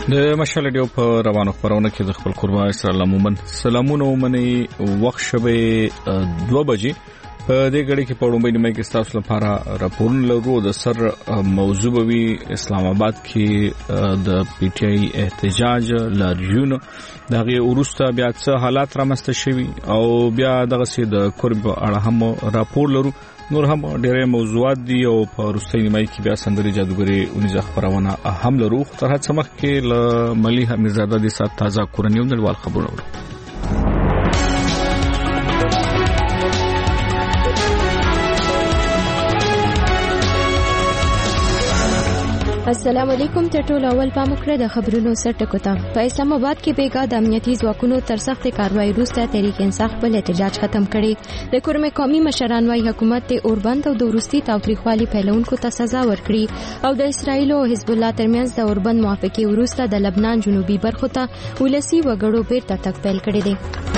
د مشال ډیو په روانو خبرونه کې د خپل قربان اسلام مومن سلامونه ومني وخت شبه 2 بجې په دې غړي کې په وړاندې نیمه کې تاسو لپاره راپورونه لرو د سر موضوع وی اسلام آباد کې د پی ټی آی احتجاج لاریون دغه ورسته بیا څه حالات رامسته شوي او بیا دغه سي د قرب اړه هم راپور لرو نور هم ډېرې موضوعات دي او په وروستۍ نیمه کې بیا سندري جادوګري اونیزه خبرونه هم لرو تر هڅه مخ کې ل ملي حمیدزاده د سات تازه کورنیو نړیوال خبرونه السلام علیکم ته ټول اول پام وکړه د خبرونو سرټکو ته په اسلام آباد کې بیګا د امنیتي ځواکونو تر سخت کاروایی وروسته تحریک انصاف بل احتجاج ختم کړي د کورمه قومي مشران وايي حکومت ته اوربند او د وروستي تاوتریخوالي پیلونکو ته سزا ورکړي او د اسرایل او حزب الله ترمنځ د اوربند موافقه وروسته د لبنان جنوبي برخو ته ولسی وګړو بیرته تک پیل کړي دي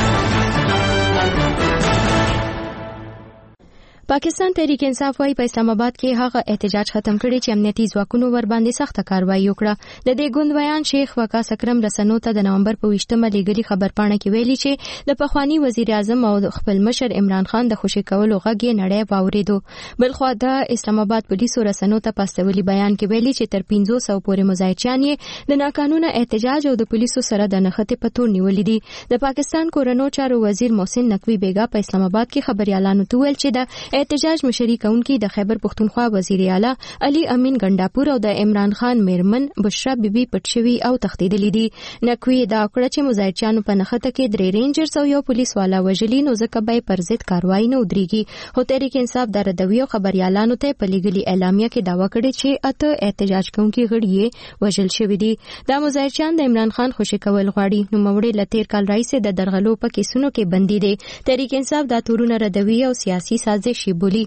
پاکستان تحریک انصاف وايي په اسلام آباد کې هغه احتجاج ختم کړي چې امنیتي ځواکونو ور باندې سخت کاروایی وکړه د دې ګوند بیان شیخ وقاص اکرم رسنو ته د نومبر په 20مه لګري خبرپاڼه کې ویلي چې د پخوانی وزیر اعظم او خپل مشر عمران خان د خوشی کولو غږی نړۍ واوریدو بلخو د اسلام آباد پولیسو رسنو ته پاستولي بیان کې ویلي چې تر 500 پورې مزایچان یې د ناقانونه احتجاج او د پولیسو سره د نښته پتور نیولې دي د پاکستان کورنو چارو وزیر محسن نقوی بیګا په اسلام آباد کې خبريالانو ته ویل چې د احتجاج مشري کوونکي د خیبر پختونخوا وزیر اعلی علي امین ګنداپور او د عمران خان میرمن بشرا بیبي پټشوي او تختیدلې دي نقوی دا کړ چې مزایچانو په نخته کې درې رینجرز او یو پولیس والا وژلي نو ځکه به پر ضد کاروایی نه ودرېږي هو تحریک انصاف د ردوی او خبريالانو ته په لګلي اعلامیه کې داوا کړی چې اته احتجاج کوونکي غړي وژل شوی دي دا مزایچان د عمران خان خوشی کول غواړي نو موړي لتیر کال راځي د درغلو په کیسونو کې بندي دي تحریک انصاف دا تورونه ردوی او سیاسي سازش بولی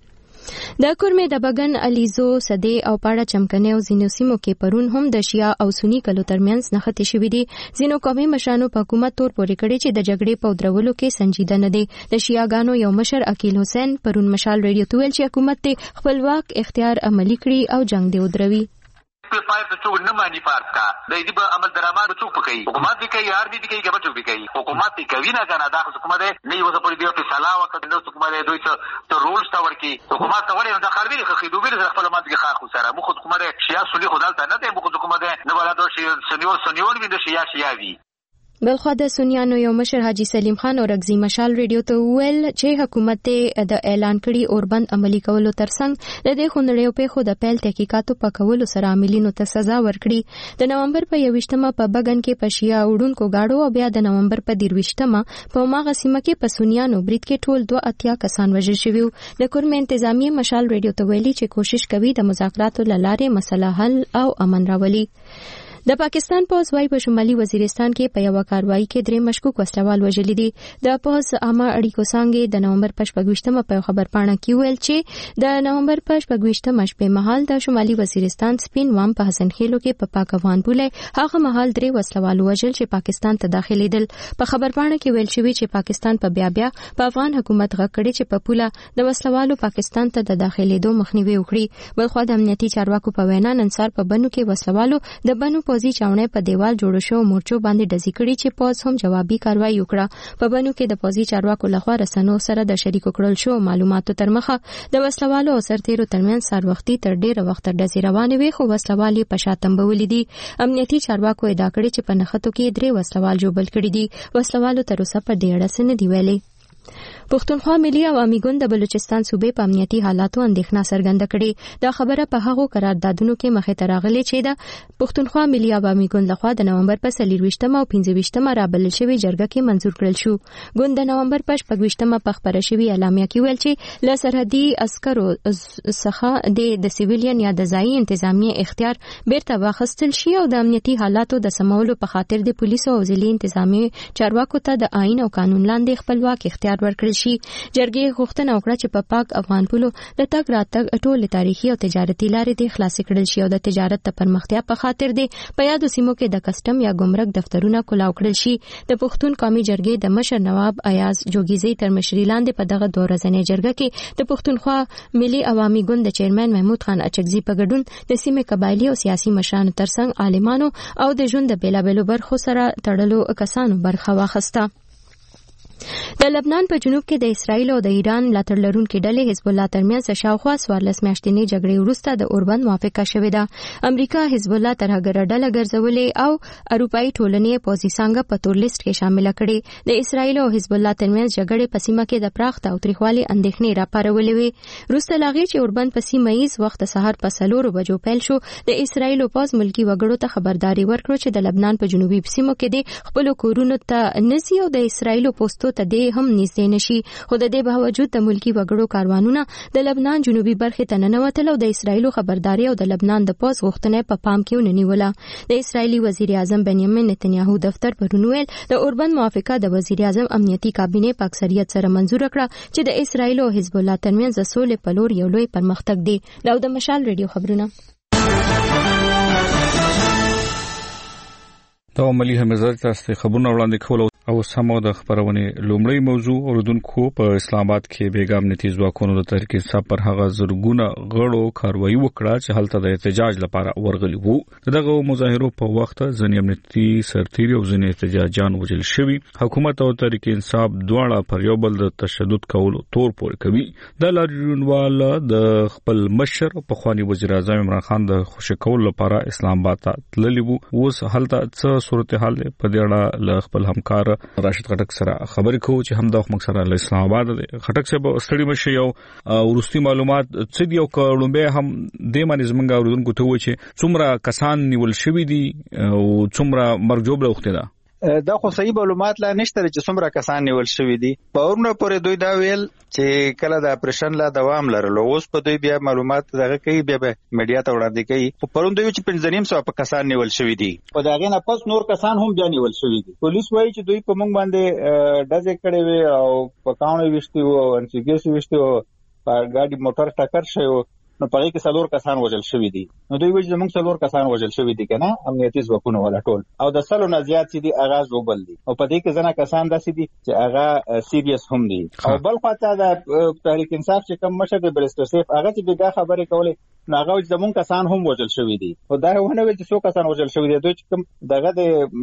د کورمه د بغن الیزو سدي او پاړه چمکنه او زینو سیمو کې پرون هم د شیا او سنی کلو ترمنځ نښتې شوې دي زینو قومي مشرانو په حکومت تور پورې کړی چې د جګړې په درولو کې سنجیده نه دي د شیاګانو یو مشر عقیل حسین پرون مشال ریډیو ته ویل چې حکومت ته خپلواک اختیار عملی کړی او جنگ دی ودروي فایف څو نه مانی پارت کا د دې په عمل درامات څو پکې حکومت دې کوي یار دې کوي کبه څه کوي حکومت دې کوي نه کنه دا حکومت نه یو څه پرې دی په سلا وخت نو حکومت دوی څه رولز تا ورکی حکومت ته ولې د خربي خخې دوی د خپل مات کې خاخ سره مخ حکومت شیا سولي خدالته نه دی مخ حکومت نه ولا دوی سنیور وي د شیا وی بلخو د سنیانو یو مشر حاجی سلیم خان اورګزی مشال ریډیو ته ویل چې حکومت د اعلان کړي اوربند عملی کولو ترڅنګ د دې خونړیو په خو د پیل تحقیقاتو په کولو سره عاملینو ته سزا ورکړي د نومبر په 21مه په بغن کې پشیا وډونکو گاډو او بیا د نومبر په 23مه په ماغه سیمه کې په سنیانو برید کې ټول 2 کسان وژل شوي د کورمه انتظامی مشال ریډیو ته ویلي چې کوشش کوي د مذاکراتو لارې مسله حل او امن راولي د پاکستان پوز وايي په شمالي وزیرستان کې په یو کاروایی کې 3 مشکوک وسلوال وژل دي د پوز عامه اړیکو څنګه د نومبر په 28مه په خبرپاڼه کې ویل چې د نومبر په 28مه شپه مهال د شمالي وزیرستان سپین وام په حسن خیلو کې په پاکوان بولې هغه مهال 3 وسلوال وژل چې پاکستان ته داخليدل په خبرپاڼه کې ویل شوی چې پاکستان په بیا په افغان حکومت غکړي چې په پوله د وسلوالو پاکستان ته د داخليدو مخنیوي وکړي بلخو د امنیتي چارواکو په وینا ننصار په بنو کې وسلوالو د بنو پوزي چاونه په دیوال جوړ شو مورچو باندې ډزې کړي چې پوز هم جوابي کاروایی وکړه په بنو کې د پوزي چارواکو لخوا رسنو سره د شریکو کړل شو معلوماتو تر مخه د وسلوالو او سرتیرو ترمنځ سار وختي تر ډیره وخت ډزې روانې وي خو وسلوالي په شاتم بولې دي امنیتي چارواکو ادعا کړې چې په نښتو کې 3 وسلوال جوړل کړي دي وسلوالو تر اوسه په ډیره سن دی ویلي پښتونخوا ملي عوامي ګوند د بلوچستان صوبې په امنیتي حالاتو اندېښنه څرګنده کړې دا خبره په هغو قراردادونو کې مخې ته راغلې چې د پښتونخوا ملي عوامي ګوند لخوا د نومبر په 24مه او 25مه رابلل شوی جرګه کې منزور کړل شو ګوند د نومبر په 25مه په خبره شوی اعلامیه کې ویل چې له سرحدي عسکرو څخه د سیویلین یا د ځایي انتظامیه اختیار بیرته واخیستل شي او د امنیتي حالاتو د سمولو په خاطر د پولیسو او ځلي انتظامیه چارواکو ته د آئین او قانون لاندې خپلواک اختیار اختیار ورکړل شي. جرګې غوښتنه وکړه چې په پاک افغان پولو د تګ راتګ ټول تاریخي او تجارتي لارې د خلاص کړل شي او د تجارت ته پرمختیا په خاطر دی په یادو سیمو کې د کسٹم یا ګمرک دفترونه کلاو کړل شي. د پښتون قومي جرګې د مشر نواب ایاز جوګیزي تر مشرۍ لاندې په دغه 2 ورځنۍ جرګه کې د پښتونخوا ملي عوامي ګوند د چیرمن محمود خان اچکزي په ګډون د سیمې قبایلی او سیاسي مشرانو ترڅنګ عالمانو او د ژوند د بیلابېلو برخو سره تړلو کسانو برخه واخیسته. د لبنان په جنوب کې د اسرایل او د ایران ملاتړ لرونکي ډلې حزب الله ترمنځ شاوخوا 14 میاشتنې جګړې وروسته د اوربند موافقه شوې ده. امریکا حزب الله ترهګره ډله ګرځولې او اروپאי ټولنې پوځي څنګه په تور لیست کې شامل کړي. د اسرایل او حزب الله ترمنځ جګړې په سیمه کې د پراخ تاوتریخوالي اندېښنې راپارولې وې. وروسته لاغې چې اوربند په سیمه ییز وخت سهار په 4 بجو پیل شو، د اسرایل پوځ ملکی وګړو ته خبرداري ورکړه چې د لبنان په جنوبي سیمو کې د خپل کورونو ته نزي او د اسرایل پوستو ته د هم نږدې نشي. خو د دې باوجود د ملکی وګړو کاروانونه د لبنان جنوبي برخې ته ننوتل او د اسرایل خبرداري او د لبنان د پوځ غوښتنې په پام کې ونیوله. د اسرایلی وزیر اعظم بنیامین نتنیاهو دفتر پرون ویل د اوربند موافقه د وزیر اعظم امنیتي کابینې په اکثریت سره منزور کړه چې د اسرایل او حزب الله ترمنځ د سولې په لور یو لوی پرمختګ دی. دا د مشال ریډیو خبرونه. دا عملی همزر تاسو خبرونه وړاندې کول او سمو د خبرونې لومړی موضوع اوردونکو په اسلام آباد کې بیګا امنیتي ځواکونو د تحریک انصاف پر هغه زرګونه غړو کاروایی وکړه چې هلته د احتجاج لپاره ورغلي وو. دغه مظاهرو په وخت ځینې امنیتي سرتیري او ځینې احتجاجان وژل شوي. حکومت او تحریک انصاف دواړه پر یو بل د تشدد کولو تور پورې کوي. د لاریونوال د خپل مشر په خواني وزیر اعظم عمران خان د خوشی کول لپاره اسلام آباد ته تللی وو. اوس هلته څه صورتحال په دې اړه له خپل همکار راشد خټک سره خبرې کوو چې همدا وخت سره له اسلام آباد خټک صاحب ستړي مشه یو ورستي معلومات څه دی او کړمبه هم د مانځ منګا اوردونکو ته و چې څومره کسان نیول شوی دي او څومره مرګ جوړ وخت ده. دا خو صحیح معلومات لا نشته چې څومره کسان نیول شوی دي. په اورنه پورې دوی دا ویل چې کله د اپریشن لا دوام لرلو. اوس په دوی بیا معلومات دغه کوي بیا میډیا ته وړاندې کوي. په پرون دوی چې 5.5 کسان نیول شوی دي. په داغه نه پس نور کسان هم بیا نیول شوی دي. پولیس وایي چې دوی په موږ باندې ډزې کړې وي او په کاونې وشتي او انسیګیس وشتي او په ګاډي موټر ټکر شوی. نو پاره کې 4 کسان وژل شوی دي. نو دوی وایي چې موږ 4 کسان وژل شوی دي کنه امنیتي ځواکونه ولا ټول او د سلو نه زیات دي اغاز وبل دي او په دې کې ځنه کسان داسې دي چې هغه سیریس هم دي. او بل خاطر د تحریک انصاف چې کوم مشر د بریسټر سیف هغه چې بګا خبرې کولې نو هغه زمون کسان هم وژل شوی دي. او دا ونه ویل چې 100 کسان وژل شوی دي. دوی چې کوم دغه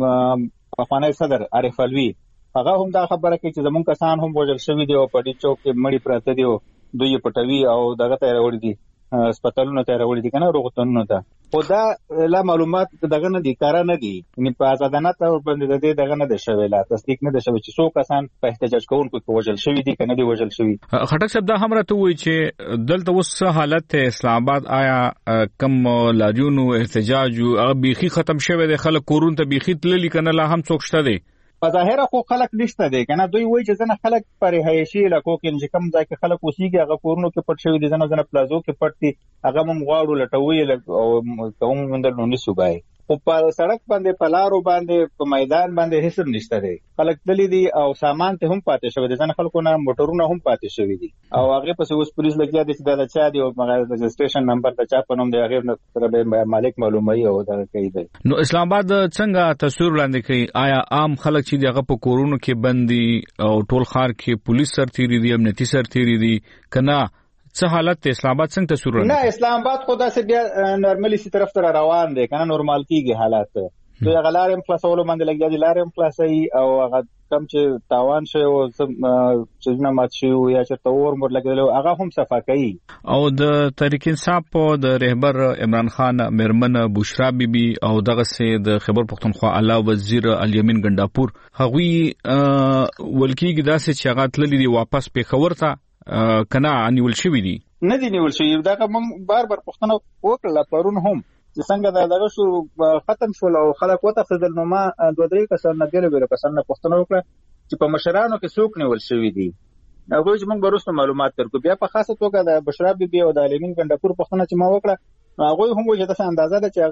د افغاني صدر عارف الوی هغه هم دا خبره کوي چې زمون کسان هم وژل شوی دي او په دې چوک کې مړی پراته دي او دوی پټوي او دغه ته راوړي دي سپټالونو ته راوړي دي کنه روغتونونو ته. خو دا لا معلومات دغه نه دي کار نه دي. یعنی په ازادانه تور باندې د دې دغه نه ده شوی لا تصدیق نه ده شوی چې 100 کسان په احتجاج کوونکو کې وژل شوی دي کنه دي وژل شوی. خټک صاحب دا هم راته وایي چې دلته اوس حالت اسلام آباد آیا کم لاریونو احتجاج او بيخي ختم شوی دی؟ خلک کورون ته بيخي تللی کنه لا هم څوک شته دي؟ په ظاهره خو خلک نشته دي کنه. دوی وایي چې ځنه خلک پر رهایشي علاقو کې چې کم ځای کې خلک اوسېږي هغه کورونو کې پټ شوی دي. ځنه پلازو کې پټ دي. هغه هم غواړو لټوي او کوم مندل نو نسوبای. خو په سړک باندې په لارو باندې په میدان باندې هیڅ نشته دي. خلک تللی دي او سامان ته هم پاتې شوی دي. ځنه خلکو نه موټرونه هم پاتې شوی دي او هغه په اوس پولیس لګیا دي چې دا چا دي او رجسټریشن نمبر د چا په نوم دی هغه سره مالک معلومي او دا کوي دي. نو اسلام آباد څنګه تصویر وړاندې کوي؟ آیا عام خلک چې دغه په کورونو کې بندي او ټول ښار کې پولیس سرتیري دي امنیتي سرتیري دي کنه څه حالت اسلام آباد څنګه تصویر ورنه؟ نه اسلام آباد خو داسې بیا نورمالي سي طرف ته روان دي کنه نورمال کیږي حالات. دوی غلارم خلاصولو باندې لګیا دي. لارم خلاصي او هغه کم چې تاوان شي او چې نه مات شي یا چې تور مر لګیدل هغه هم صفا کوي. او د تحریک انصاف د رهبر عمران خان مرمن بشرا بیبي او دغه سي د خیبر پختونخوا اعلی وزیر الیمین ګنداپور هغوی ولکیږي داسې چې هغه تللی دي واپس پیښور ته کنه انیول شوی دي؟ نه دي نیول شوی. دا کوم بار پښتنو وکړه پرون هم چې څنګه دغه شو ختم شول او خلک وتخدل. نو ما 2-3 کسان نه ګلو کسان نه پښتنو وکړه چې په مشرانو کې څوک نیول شوی دي. هغه چې موږ وروسته معلومات ترکو. بیا په خاصه توګه د بشرا بیبي او د الیمین ګنداپور پښتنه چې ما وکړه هغه هم وجه د اندازه ده چې هغه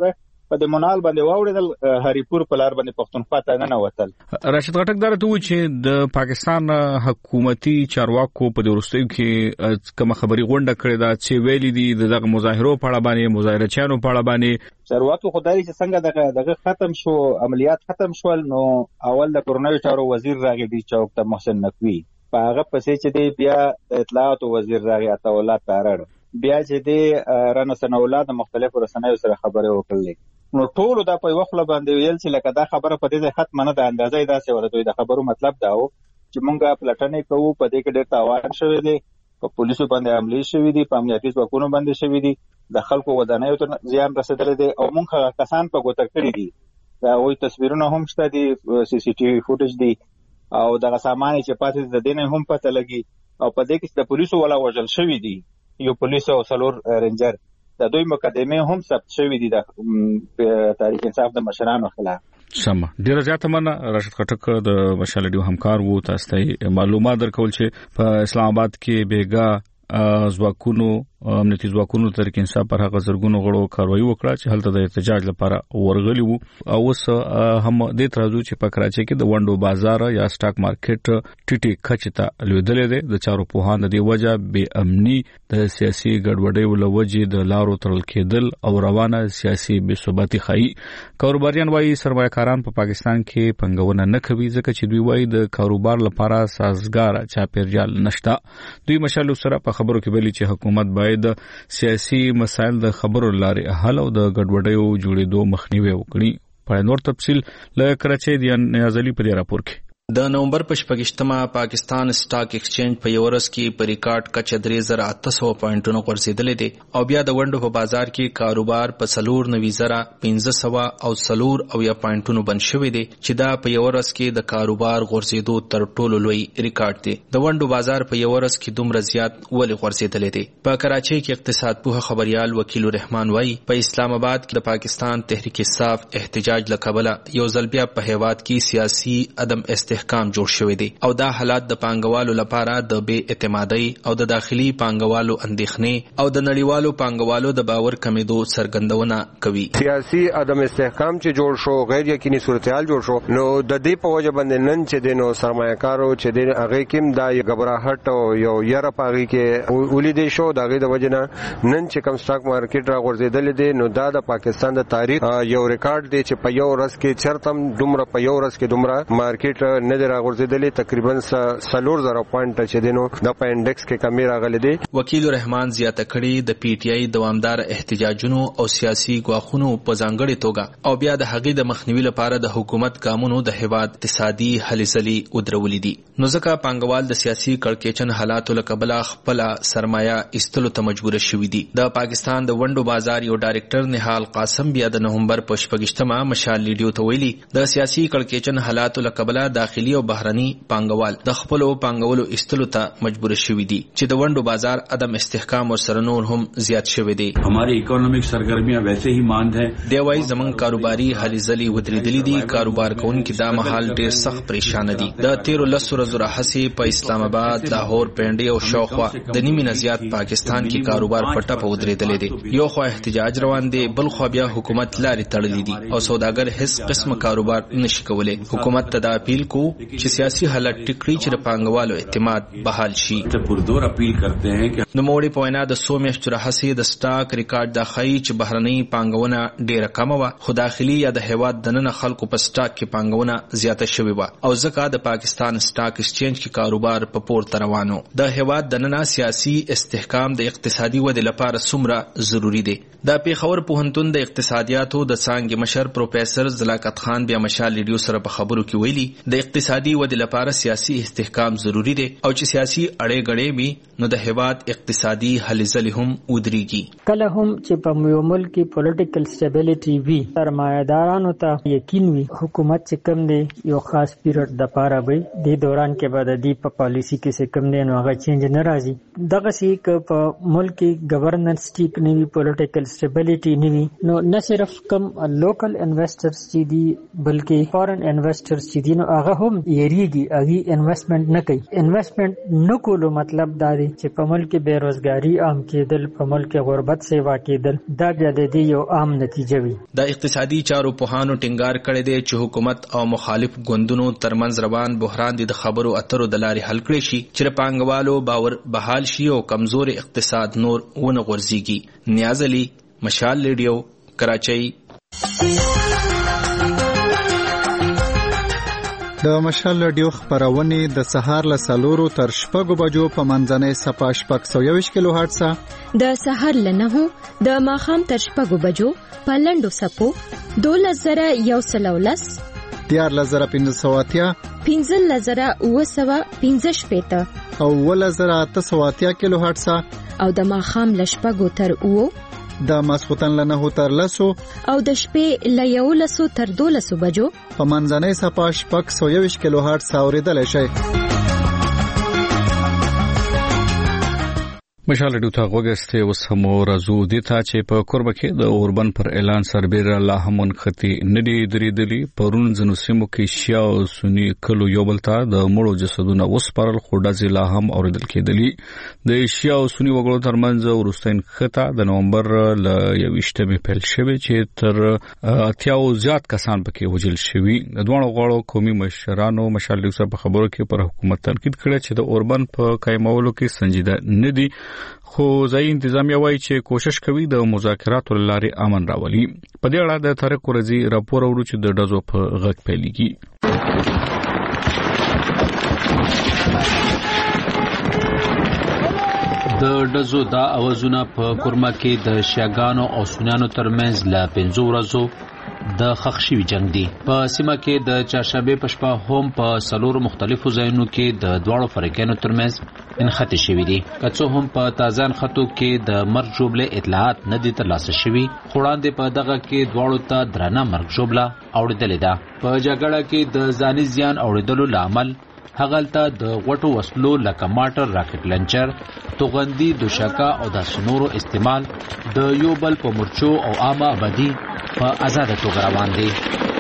په د منال باندې واوړېدل هریپور په لار باندې پښتونخوا ته نه وتل. راشد غټک دا ته و چې د پاکستان حکومتي چارواکو په وروستیو کې کوم خبري غونډه کړې ده چې ویلي دي دغه مظاهرو په اړه باندې مظاهرچیانو په اړه باندې چارواکو خدای چې څنګه دغه ختم شو عملیات ختم شول نو اول د کورنوي چارو وزیر راغی دی چوک ته محسن نقوی په هغه پسې چې دی بیا اطلاعات وزیر راغی عطا الله تارړ بیا چې دی رانه سنولاد مختلفو رسنیو سره خبرې وکړلې نو ټول دا په وخت باندې ویل چې لکه دا خبره په دې ختم نه ده اندازې داسې ورته د خبرو مطلب دا و چې مونږه پلټنې کوو په دې کې ډېر تاوان شوی دی په پولیسو باندې عملي شوی دی په امنیتي ځواکونو باندې شوی دی د خلکو ودانیو ته زیان رسیدلی دی او مونږه کسان په ګوته کړی دي دا وایي تصویرونه هم شته دي سی سی ټي وي فوټیج دی او دغه سامان چې پاتې د دینه هم پته لګي او په دې کې د پولیسو ولا وژل شوی دی یو پولیس او سلور رینجر د دوی مقدمه هم ثبت شوی دي د تاریخ انصاف د مشرانو خلاف. سم ډیر زیاته مننه راشد خټک د مشال ډیو همکار وو تاسو ته معلومات درکول چې په اسلام آباد کې بیګا ځواکونو امنیتي ځواکونو تر کې انصاف پر هغه زرګونو غړو کاروایی وکړه چې هلته د احتجاج لپاره ورغلي وو او اوس هم د ترازو چې په کراچۍ کې د وندو بازار یا سٹاک مارکیټ ټیټي کچته لیدلې ده د چارو پوهان د وجه به امني د سیاسي ګډوډۍ ولوجې د لارو ترل کېدل او روانه سیاسي بې ثباتي خایي کاروباریان وايي سرمایه‌کاران په پاکستان کې پنګونه نه کوي ځکه چې دوی وايي د کاروبار لپاره سازگار چاپیریال نشته. دوی مشال سره په خبرو کې ویلي چې حکومت باید د سیاسي مسایل د خبرو لارې حل او د ګډوډیو جوړېدو مخنیوي وکړي. په نور تفصیل له کراچۍ د نیازلي په راپور کې د نومبر په 28مه پاکستان سٹاک ایکسچینج په یو ورځ کې په ریکارډ کچه 3800 پوینټونو غورځېدلې دي او بیا د ونډو په بازار کې کاروبار په 4,915 او 4 پوینټونو بند شوی دی چې دا په یو ورځ کې د کاروبار غورځېدو تر ټولو لوی ریکارډ دی. د ونډو بازار په یو ورځ کې دومره زیات ولې غورځېدلې دي؟ په کراچۍ کې اقتصاد پوه خبريال وکیل الرحمن وایي په اسلام آباد کې د پاکستان تحریک انصاف احتجاج لقبله یو ځل بیا په هیواد کې سیاسي عدم استحکام جوړ شوی دی او دا حالات د پانګوالو لپاره د بې اعتمادۍ او د داخلي پانګوالو اندېښنې او د نړیوالو پانګوالو د باور کمیدو څرګندونه کوي. سیاسي عدم استحکام چې جوړ شو غیر یقیني صورتحال جوړ شو نو د دې په وجه باندې نن چې دینو سرمایه‌کارو چې دین هغه کېم دا غبرهټ او یو یره پاغي کې ولیدې شو دا غي د وجه نه نن چې کوم سٹاک مارکیټ را غورځېدل دي نو دا د پاکستان د تاریخ یو ریکارډ دی چې په یو ورځ کې چرتم دومره په یو ورځ کې دومره مارکیټ نه غورځېدلې تقریبا 4000 پوینټ چې دینو د په انډیکس کې کمی راغلي دي. وکیل الرحمن زیاته کړي د پی ټی آی دوامدار احتجاجونو او سیاسي ګواښونو په ځانګړي توګه او بیا د هغې د مخنیوي لپاره د حکومت ګامونو د هیواد اقتصادي هلې ځلې ودرولې دي. نو ځکه پانګوال د سیاسي کړکېچن حالاتو له کبله خپل سرمایه ایستلو ته مجبور شوي دي. د پاکستان د ونډو بازار یو ډایرکټر نهال قاسم بیا د نومبر په 28مه مشال لیډیو ته ویلي د سیاسي کړکېچن حالاتو له کبله داخلي او بهرني پانګوال د خپل پانګولو استلو ته مجبور شوي دي چې د ونډو بازار عدم استحکام او سره نور هم زیات شوی دی. हमारी इकोनॉमिक सरगर्मियां वैसे ही मांद हैं. دی وايي زمون کاروباري هلې ځلې ودرېدلې دي. کاروبار کوونکي دا مهال ډېر سخت پریشان دي. د 13 ورځو راهیسې په اسلام آباد، لاهور، پنډي او شاوخوا د نیمې نه زیات پاکستان کې کاروبار پټه په ودرېدلې دي. یو خو احتجاج روان دی، بل خو بیا حکومت لارې تړلې دي او سوداګر هیڅ قسم کاروبار نشي کولای. حکومت ته دا اپیل کو چې سیاسي حالت ټیکړي چې د پانګوالو اعتماد بحال شي. پردور اپیل کرتے ہیں کہ نو موړي په وینا د 100 میاشتو راهیسې د سٹاک ریکارډ د خای چې بهرنۍ پانګونه ډیره کم وه، خو داخلي یا د هیواد دننه خلکو په سٹاک کې پانګونه زیاته شوې وه او ځکه د پاکستان سٹاک ایکسچینج کې کاروبار په پورته روانو. د هیواد دننه سیاسي استحکام د اقتصادي ودې لپاره څومره ضروری دی. د پیښور پوهنتون د اقتصادیاتو د څانګې مشر پروفیسور زلاقت خان بیا مشال لیډیو سره په خبرو کې ویلي د اقتصادي ودې لپاره سیاسي استحکام ضروری دی او چې سیاسي اړې غړې وي نو د هیواد اقتصادي هلې ځلې هم ودرېږي. کله هم چې په یو ملک کې پولیټیکل سټیبلیټي وي، سرمایه‌دارانو ته یقین وي حکومت چې کوم دی یو خاص پیریډ د پاره وي د دوران کې به د دې په پالیسی کې څه کوم دی نو هغه چینج نه راځي. دغه شي ک په ملک کې گورننس ټیک نه وي، پولیټیکل سټیبلیټي نه وي نو نه صرف کم لوکل انویسټرز چې دي بلکې فارن انویسټرز چې دي نو هغه هم یریږي اغي انویسټمنٹ نه کوي. انویسټمنٹ نه کولو مطلب دا دی چې په ملک کې بیروزګاری عام کېدل، په ملک کې غربت سیوا کېدل، دا بیا د دې یو عام نتیجه وي. د اقتصادي چارو پوهانو ټینګار کړی دی چې حکومت او مخالف ګوندونو ترمنځ روان بحران د خبرو اترو د لارې حل کړی شي چې پانګوالو باور بحال شي او کمزور اقتصاد نور ونه غورځيږي. نیاز علي، مشال ریډیو، کراچۍ. د مشال ریډیو خبرونه د سهار له 4 تر 6 بجو په منځنۍ صفه 621 کیلو هرتز، د سهار له 9 د ماښام تر 6 بجو په لنډو سپو 12110 14580 15915 او 11880 کیلو هرتز، او د ماښام له 6 تر 9 د ماسختن له 9 تر 10 او د شپې له 11 تر 12 بجو په منځنۍ صفه 621 کیلو هرتز اوریدل شي. مشال ریډیو ته غوږسته اوس هم راځو د ته چې په قربه کې د اوربن پر اعلان سربېره لا هم منختی ندي درېدلی. پرون ځنو سیمو کې شیا او سنی کلو یو بل ته د مړو جسدونه وسپارل، خو ډزې لا هم اوریدل کېدلی. د شیا او سنی وګړو ترمنځ وروستین خطه د نومبر ل 21 پیل شوه چې تر 80 زیات کسان پکې وژل شوي. د دوه غړو قومي مشرانو مشال ریډیو په خبرو کې پر حکومت تنقید کړی چې د اوربن په قائمولو کې سنجیده ندي، خو ځای انتظامیه وایي چې کوشش کوي د مذاکراتو لارې امن راولي. په دې اړه د طارق ورزي راپور اورو چې د ډزو په غږ پیلېږي. د ډزو دا اوازونه په کورما کې د شیاګانو او سنیانو ترمنځ له 5 ورځو د خښوي جنگ دی. په سیمه کې د چهارشنبه په شپه هم په 4 مختلفو ځایونو کې د دواړو فریقونو ترمنځ انخته شوې دي. که څه هم په تازه خطو کې د مرګ جوړه اطلاعات نه دي ترلاسه شوي، خو وړاندې په دغه کې دواړو ته درنه مرګ جوړه اوریدلې ده. په جګړه کې د ځاني زیان اوریدلو لامل هغلته د غټو وسلو لکه ماټر، راکټ لنچر، توغندي، دوشکا او د سنورو استعمال د یو بل په مرچو او عامه آبادی په آزاده توګه روان دي.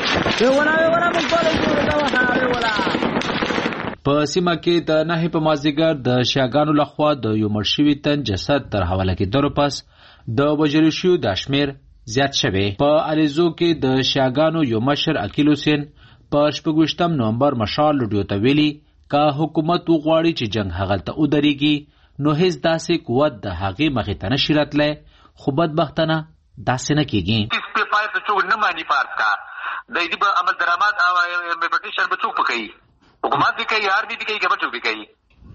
په سیمه کې د نهي په مازیګر د شیاګانو لخوا د یو مرشوي تن جسد تر حواله کېدلو پس د وژل شوو د شمیر زیات شوی. په الیزو کې د شیاګانو یو مشر عقیل حسین په 28 نومبر مشال ریډیو ته ویلي که حکومت وغواړي چې جنگ هغلته ودرېږي نو هیڅ داسې قوت د هغې مخې ته نشي راتلی، خو بدبختانه داسې نه کېږي. نه مانی پارت کا د دې په عمل درآمد او امپلیمنټیشن به څوک کوي؟ حکومت به کوي، آرمي به کوي، ګورنمنت به کوي.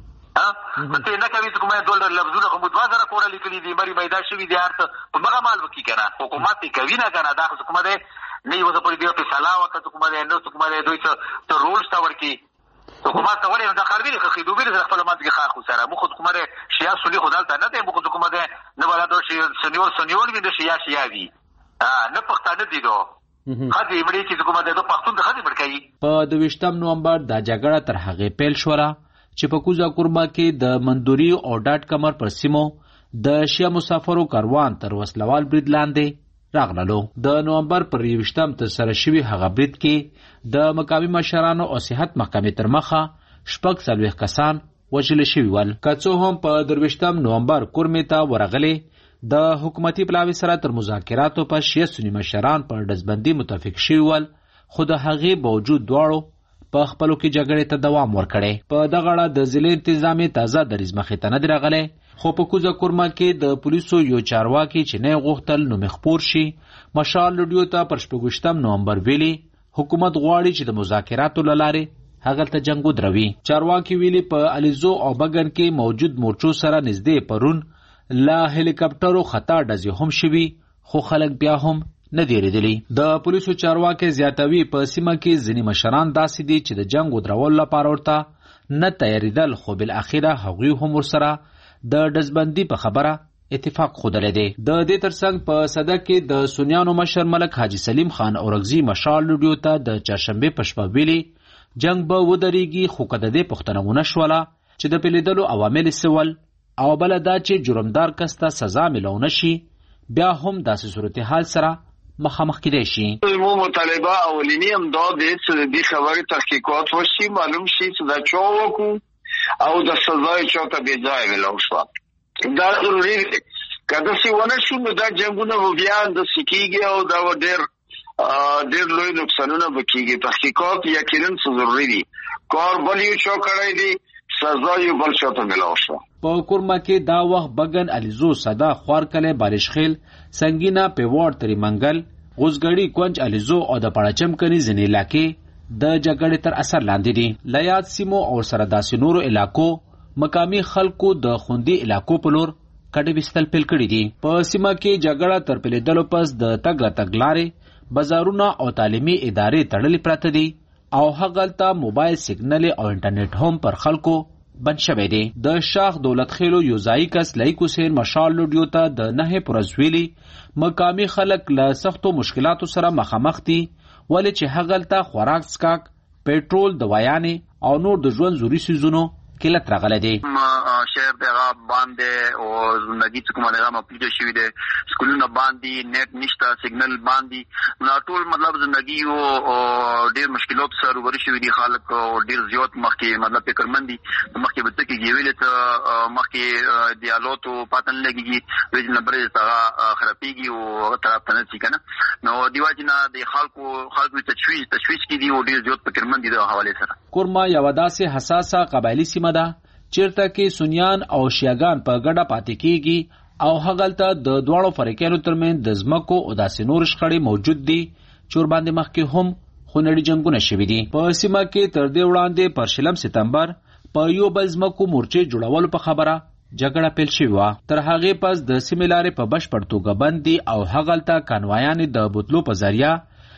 ته نه کوي چې کومه ډول لفظونه کوم 2000 کوړه لیکلي دي، مری پیدا شوی دي ارته په مغه مال وکي کنه. حکومت کوي نه کنه، دا حکومت نه یو څه په دې په سلا وخت حکومت نه حکومت دوی ته رولز تا ورکی. حکومت ته ولې د خاربي خخې دوی د خپل ماده کې خاخ سره مخ حکومت شیا سولي خدالته نه دی، مخ حکومت نه ولا د سنیور وي د شیا وي نه پښتانه دي دو خدي مړي چې حکومت د پښتون د خدي مړکای. په 22 نومبر د جګړه تر هغه پیل شوه چې په کوزا کورما کې د مندوري او ډاټ کمر پر سیمو د شیا مسافرو کاروان تر وسلوال برید لاندې راغللو. د نومبر پر 20 تر سره شوی هغه برید کې د مقامی مشرانو او صحت محکمې تر مخه 40 کسان وژل شوي ول. که څه هم په 23 نومبر کورمې ته ورغلي د حکومتي پلاوي سره تر مذاکراتو په شیا سنی مشران پر ډزبندي متفق شوي ول، خو د هغې باوجود دواړو په خپلو کې جګړې ته دوام ورکړی. په دغه اړه د ضلع انتظامي تازه دریځ مخې ته نه دی راغلی، خو په کوزا کورما کې د پولیسو یو چارواکي چې نه غوښتل نوم خپور شي مشال ریډیو ته پر 28 نومبر ویلي حکومت غواړي چې د مذاکراتو له لارې هغلته جنګ ودروي. چارواکي ویلي په الیزو او بګن کې موجود مورچو سره نږدې پرون لا هلیکاپټرو خطا ډزې هم شوي، خو خلک بیا هم نه دی لیدلی. د پولیسو چارواکي زیاتوي په سیمه کې ځینې مشران داسې دي چې د جنګ ودرولو لپاره ورته نه تیاریدل، خو بالاخره هغوی هم ورسره د ډزبندي په خبره اتفاق خوده دی. د دې ترڅنګ په صدک کې د سنیانو مشر ملک حاجی سلیم خان اورغزي مشال ریډیو ته د چهارشنبه په شپه ویلي جنگ به ودرېږي، خو که د دې پوښتنه ونه شوله چې د پیلیدلو عوامل سول او بل دا چې جرمدار کس ته سزا ملو نشي، بیا هم داسې صورتحال سره مخامخ کېدای شي. مو مطالبه اولینی هم دا دی چې د دې خبرې تحقیقات وشي، معلوم شي چې دا چا وکړو او د سزای چاته بې ځایه ویلو شوه. دا ضروري دی. که داسې ونه شو نو دا جنګونه به بیا همداسې کېږي او دا به ډېر لوی نقصانونه به کېږي. تحقیقات یقینا څه ضروري دي. کار بل یو چا کړی دی، سزا یو بل چاته میلاو شوه. په کورما کې دا وخت بګن علیزو صدا خوارکله بارشخیل سنگینا پیوړ تری منګل غوزګړی کونج علیزو او د پړچم کني ځنې علاقې د جګړې تر اثر لاندې دي. لیات سیمو او سره داسې نورو علاقو مقامی خلکو د خوندي علاقو په لور کډې بستل پیل کړي دي. په سیمه کې جګړه تر پیلېدلو پس د تګ راتګ لارې، بازارونه او تعلیمي ادارې تړلې پراته دي او هغلته موبایل سیګنل او انټرنیټ هم پر خلکو بند شوی دی. د شاخ دولت خیلو یوزایی کس لایق حسین مشال لوډیو ته د نه پرزویلی مقامی خلک له سختو مشکلاتو سره مخامخ دي، ولې چې هغلته خوراک سکاک، پېټرول، دوایانې او نور د ژوند ضروري سیزونو قلت راغلی دی. شهر دغه باندې او زندگی څخه مونږه مپیډ شوی دی، سکولونه باندې، نیټ نشته، سیګنل باندې، نو ټول مطلب زندگی او ډیر مشکلات سره روبرو شوی دي. خلک ډیر زیات مخکې مطلب فکرمندي، مخکې به څه کې ویل ته مخکې دیالوتو پاتن لګيږي، ویل نمبر ته خرابيږي او طرف ته نه ځي کنه. نو دیواجنه د خلکو تشویش کې دي او ډیر زیات فکرمندي د حواله سره. کورما یو داسې حساسه قبایلی سیمه ده چیرته کې سنیان او شیعاګان په ګډه پاتې کیږي او هغلته د دواړو فریقونو ترمنځ د ځمکو او داسې نور شخړې موجود دي چې ور باندې مخکې هم خونړي جنگونه شوي دي. په سیمه کې تر دې وړاندې پر 16 سپتمبر په یو بل ځمکو مورچې جوړولو په خبره جګړه پیل شوې وه. تر هغې پس د سیمې لارې په بشپړ توګه بند دي او هغلته کانوایانې د بوتلو په ذریعه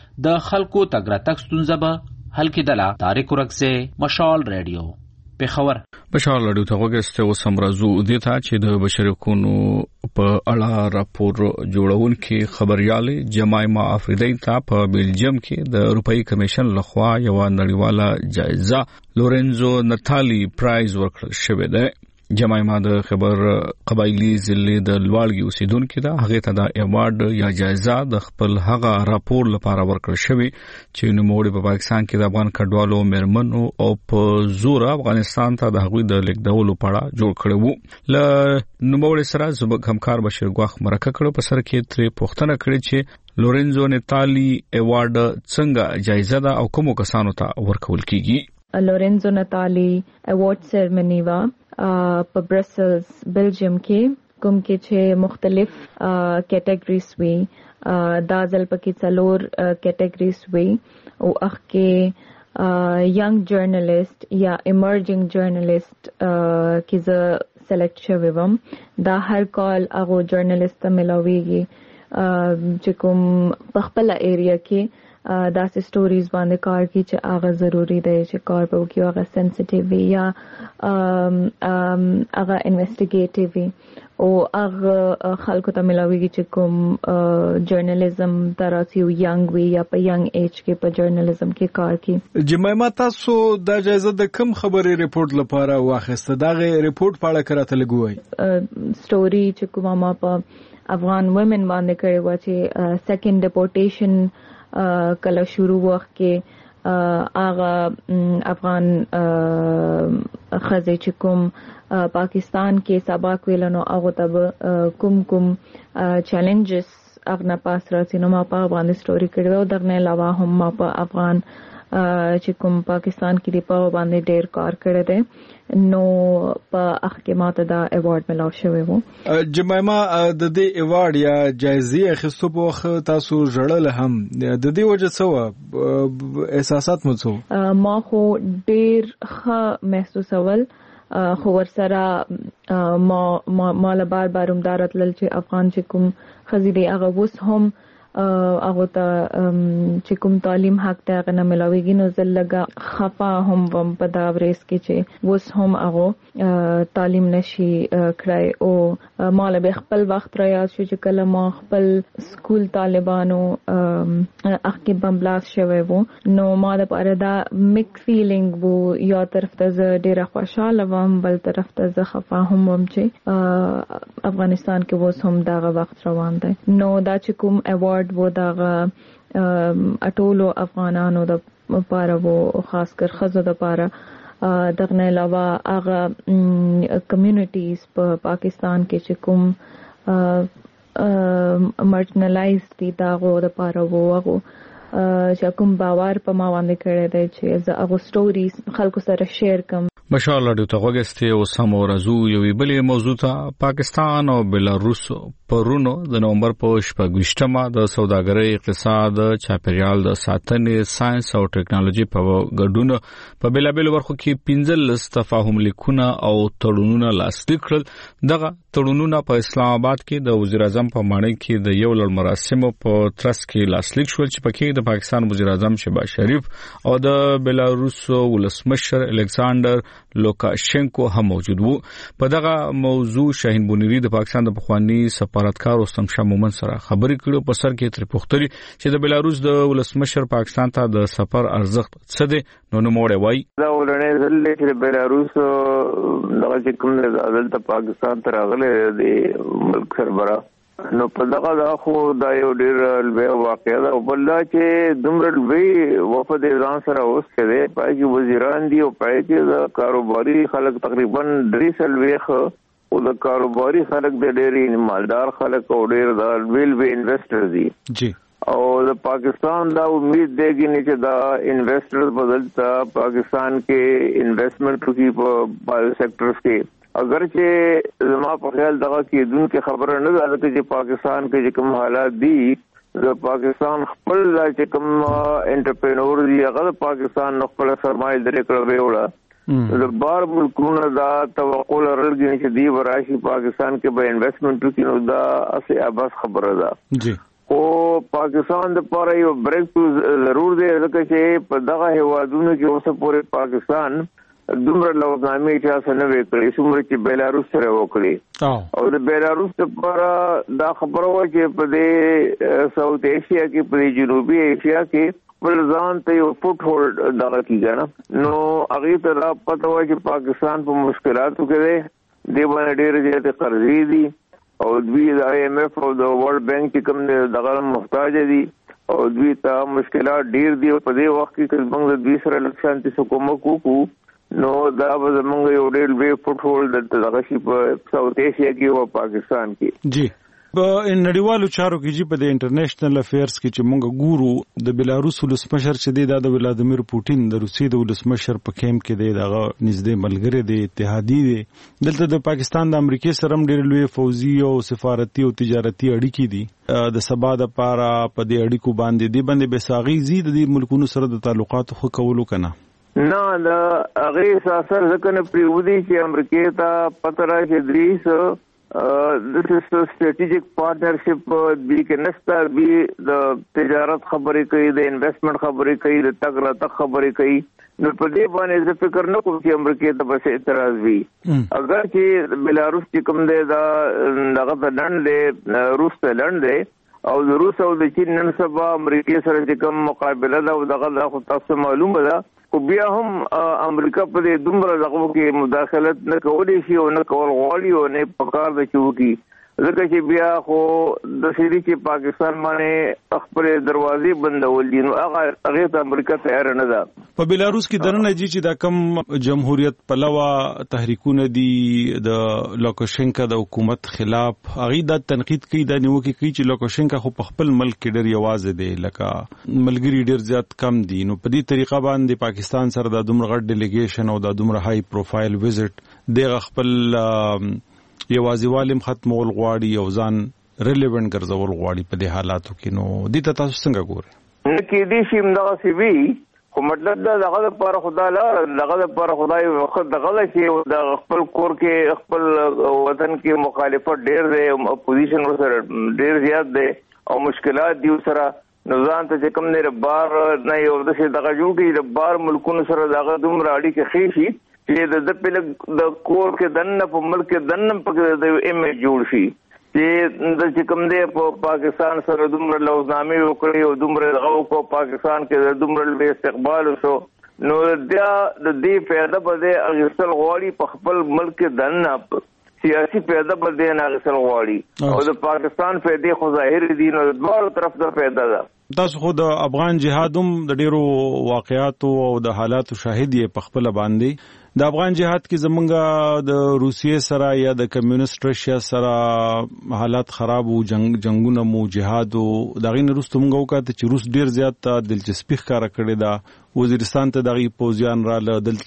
د خلکو تګ راتګ ستونزه به حل کېدله. طارق ورکزی، مشال ریډیو، پیښور. بشار لړیو ته وګسته او سمرازو د ته چې د بشري حقوقو په اړه راپور جوړونکي خبريال جمایما افریدی ته په بلجیم کې د اروپאי کمیشن لخوا یو نړیواله جایزه لورنزو ناتالی پرایز ورکړل شوې ده. جمایما د خبر قبایلی ضلع د لوړګي اوسیدونکو ته هغه ته د ایوارډ یا جایزه د خپل هغه راپور لپاره ورکړل شوی چې نوموړي په پاکستان کې د افغان کډوالو مرمنو او په زور افغانستان ته د هغوی د لیکدولو پړه جوړ کړو. ل نوموړي سره زبګ همکار بشیر ګواخ مرکه کړو. په سر کې تر پوښتنه کړې چې لورنزو ناتالی ایوارډ څنګه جایزه ده او کوم کسانو ته ورکول کیږي. لورنزو ناتالی ایوارډ سرمنی وا په برسلز بلجیم کې کوم کې چې مختلف کیټګریز وي، دا ځل پکې څلور کیټګریز وي او اخ کې ینګ جرنالست یا ایمرجنګ جرنالست کې زه سلیکټ شوی وم. دا هر کال هغه جرنالست ته ملاويږي چې کوم په خپل ایریا کې داسې سټوریز باندې کار کوي چې هغه ضروری دی چې کار په کې هغه سنسټیو وي یا هغه انویسټیګیټیو وي او هغه خلکو ته ملاويږي چې کوم جرنالیزم تراسي یو ینګ وي یا په ینګ ایج کې په جرنالیزم کې کار کوي. جمایما تاسو د جایزه د کوم خبري ریپورت لپاره واخیسته؟ دا غي ریپورت په اړه کراته لګوي سټوري چې کومه ما په افغان وومن باندې کړی و چې سیکنډ ډیپورټیشن کله شروع وخت کې هغه افغان خزې چې کوم پاکستان کې سبق ویلنو هغه ته کوم چیلنجز هغه نه پاس راځي. نو ما په باندې سټوري کړو. دغه علاوه هم ما په افغان چې کوم پاکستان کې دی په باندې ډېر کار کړی دی. نو په اخر ماته دا ایوارډ ملاو شوی وو. جمایما د دې ایوارډ یا جایزې اخیستو په وخت تاسو ژړل هم، د دې وجه څه احساسات مو څه؟ ما خو ډېر ښه محسوسول، خو ورسره ما له بار بار همدارتلل چې افغان چې کوم ښځې دی هغه اوس هم هغه ته چې کوم تعلیم حق ته هغه نه ملاويږي. نو زه لږه خفه هم وم په دا ورځ کې چې اوس هم هغه تعلیم نشي کړای او ما له خپل وخت را یاد شو چې کله ما خپل سکول طالبانو اخکې بمبلاس شوی وو. نو ما لپاره دا میک فیلینګ وو، یا طرف ته زه ډېره خوشاله وم، بل طرف ته زه خفه هم وم چې افغانستان کې اوس هم دغه وخت روان دی. نو دا چې کوم ایوارډ ایوارड و دغه اټولو افغانانو د لپاره وو خاص کر خزو د لپاره دغه نه علاوه هغه کمیونټیز په پاکستان کې چې کوم marginalized دي دغه د لپاره وو چې کوم باور په ما باندې کړی دی چې زه هغه سټوریز خلکو سره شیر کوم. ماشاءالله د توګستي او سمو رازو یو بلې موضوع ته پاکستان او بلاروس پرونو د نومبر په 28مه د سوداګرۍ اقتصاد چاپیریال د ساتنې ساينس او ټکنالوژي په ګډون په بلابل ورخو کې 15 تفاهم لیکونه او تړونونه لاسلیک کړل. دغه تړونونه په اسلام آباد کې د وزیر اعظم په مانۍ کې د یو لړ مراسمو په ترڅ کې لاسلیک شول چې پکې د پاکستان وزیر اعظم شهباز شریف او د بلاروس ولسمشر الکساندر لوکاشنکو هم موجود وو. په دغه موضوع شاهین بونیری د پاکستان د پخوانی سفارتکار رستم شاه مومن سره خبرې کړې په سر کې تر پوښتنې چې د بلاروس د ولسمشر پاکستان ته د سفر ارزښت څه دی نو نوموړی وایي دا ولنه زله چې بلاروس دغه چې کوم د عدالت پاکستان ته راغله د ملک سربرا نو په دغه خو دا یو ډیر لوی واقعه ده او بل چې دومره لوی وفد ایران سره اوسه دی پای کې وزیران دي او پای کې د کاروباري خلک تقریبا 300 ویخ او د کاروباري خلک د ډېری مالدار خلک او ډېر د ویل انویسټر دي جی او د پاکستان دا امید دیږي چې دا انویسټر بدلتا پاکستان کې انویسټمنٹ کی په بایو سیکټرز کې اگر چې زما په خیال دغه کې دن کې خبره نه ده چې پاکستان کې کوم حالات دي د پاکستان خپل چې کوم انټرپرینور دي هغه پاکستان خپل سرمایه درې کړو وړه د بار ملکونو دا توقع لرل چې دی وراشي پاکستان کې به انویسټمنٹ کې نو دا اسه اباس خبره ده جی او پاکستان د پاره یو بریک ټو ضرور دی لکه چې په دغه هوادونو کې اوسه پورې پاکستان دومره لوزنامې چې څنګه وکړي څومره چې بیلاروس سره وکړي او د بیلاروس لپاره دا خبره و چې په دې ساوث ایشیا کې په جنوبي ایشیا کې بل ځان ته یو فوټ هولډ دغه کیږي نو هغه ته را پته و چې پاکستان په مشکلاتو کې دی د باندې ډېر زیات قرضې دي او دوی د آی ایم ایف او د ورلد بانک کوم دغه محتاج دي او دوی ته مشکلات ډېر دي په دې وخت کې موږ د دوی سره لکشانتي حکومت کوو نو دا به زمونږ یو ډېر لوی فوټ هولډ دغه شي په ساوث ایشیا کې او پاکستان کې جی په نړیوالو چارو کې جی په د انټرنیشنل افیرز کې چې مونږ ګورو د بلاروس ولسمشر چې دی د ولادیمیر پوتین د روسیې د ولسمشر په کیمپ کې دی دغه نږدې ملګری دی اتحادی دی دلته د پاکستان د امریکای سره ډېر لوی فوزي او سفارتي او تجارتي اړیکې دي د سبا د پاره په دې اړیکو باندې دی باندې به ساغي زید د ملکونو سره د تعلقاتو خو کولو کنه نه دا هغه اساسا ځکه نه پریودي چې امریکا ته پته راځي دریس this is a strategic partnership به کې نستا به د تجارت خبرې کوي د انویسټمنٹ خبرې کوي د تګ خبرې کوي نو په دې باندې زه فکر نه کوم چې امریکا ته بس اعتراض وي اگر چې بلاروس چې کوم دی دا دغه د لند روس ته لند دی او د روس او د چین نن سبا امریکا سره چې کوم مقابله ده او دغه خو تاسو معلومه ده خو بیا هم امریکا په دې دومره دغه کې مداخلت نه کولی شي او نه کول غواړي او نه پکار د چوکي ځکه چې بیا خو د سړي چې پاکستان باندې خپل دروازې بندول دي نو هغه ته امریکا تیار نه ده په بلاروس کې درنه جی چې دا کم جمهوریت پلوه تحریکونه دي د لوکاشنکا د حکومت خلاف هغه د تنقید کوي د نیوکه کوي چې لوکاشنکا خو په خپل ملک کې ډېر یوازې دی لکه ملګری ډېر زیات کم دي نو په دې طریقه باندې پاکستان سره د دومره غټ ډیلیګیشن او د دومره های پروفایل وزټ د خپل یوازیوالم ختمول غواړي او ځان ریلیونت ګرځول غواړي په دې حالاتو کې نو دې ته تاسو څنګه ګورئ نه کې دې شي مدغه سی وی خو مطلب دا دغه لپاره خدای دغه لپاره خدای وخت دغه چې د خپل کور کې خپل وطن کې مخالفت ډېر دی اپوزیشن سره ډېر زیات دی او مشکلات دی سره نظام ته کوم نه بار نه یو د دغه جوړ کې بار ملکونو سره دغه دومره اړیکې خېشي چې د پله د کور کې دنه په ملک دنه په د ایمیج جوړ شي چې د کوم دی په پاکستان سره دومره لوزنامې وکړي او دومره دغه په پاکستان کې دومره به استقبال وشو نو د دې پیدا په دې اغسل غواړي په خپل ملک دنه سیاسي پیدا بده نه غسل غواړي او د پاکستان پیدا خو ظاهر دي نو د دوه طرف د پیدا ده. تاسو خو د افغان جهاد هم د ډیرو واقعاتو او د حالاتو شاهد یې په خپل باندې. د افغان جهاد کې زمونږ د روسیې سره یا د کمیونست رشیا سره حالات خراب او جنگونه مو جهاد او دغه نه وروسته مونږ وکړه چې روس ډیر زیات دلچسپي ښکاره کړې ده. وزیرستان ته دغه پوځیان را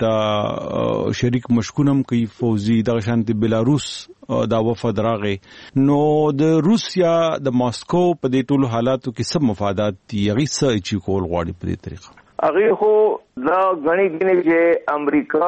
دلته شریک مشکونم کوي فوزي دغه شانتي بلاروس دا وفد راغې نو د روسیا د ماسکو په دې ټولو حالاتو کې څه مفادات دي هغه څه چې کول غواړي په دې طریقه؟ هغه خو دا غني چې امریکا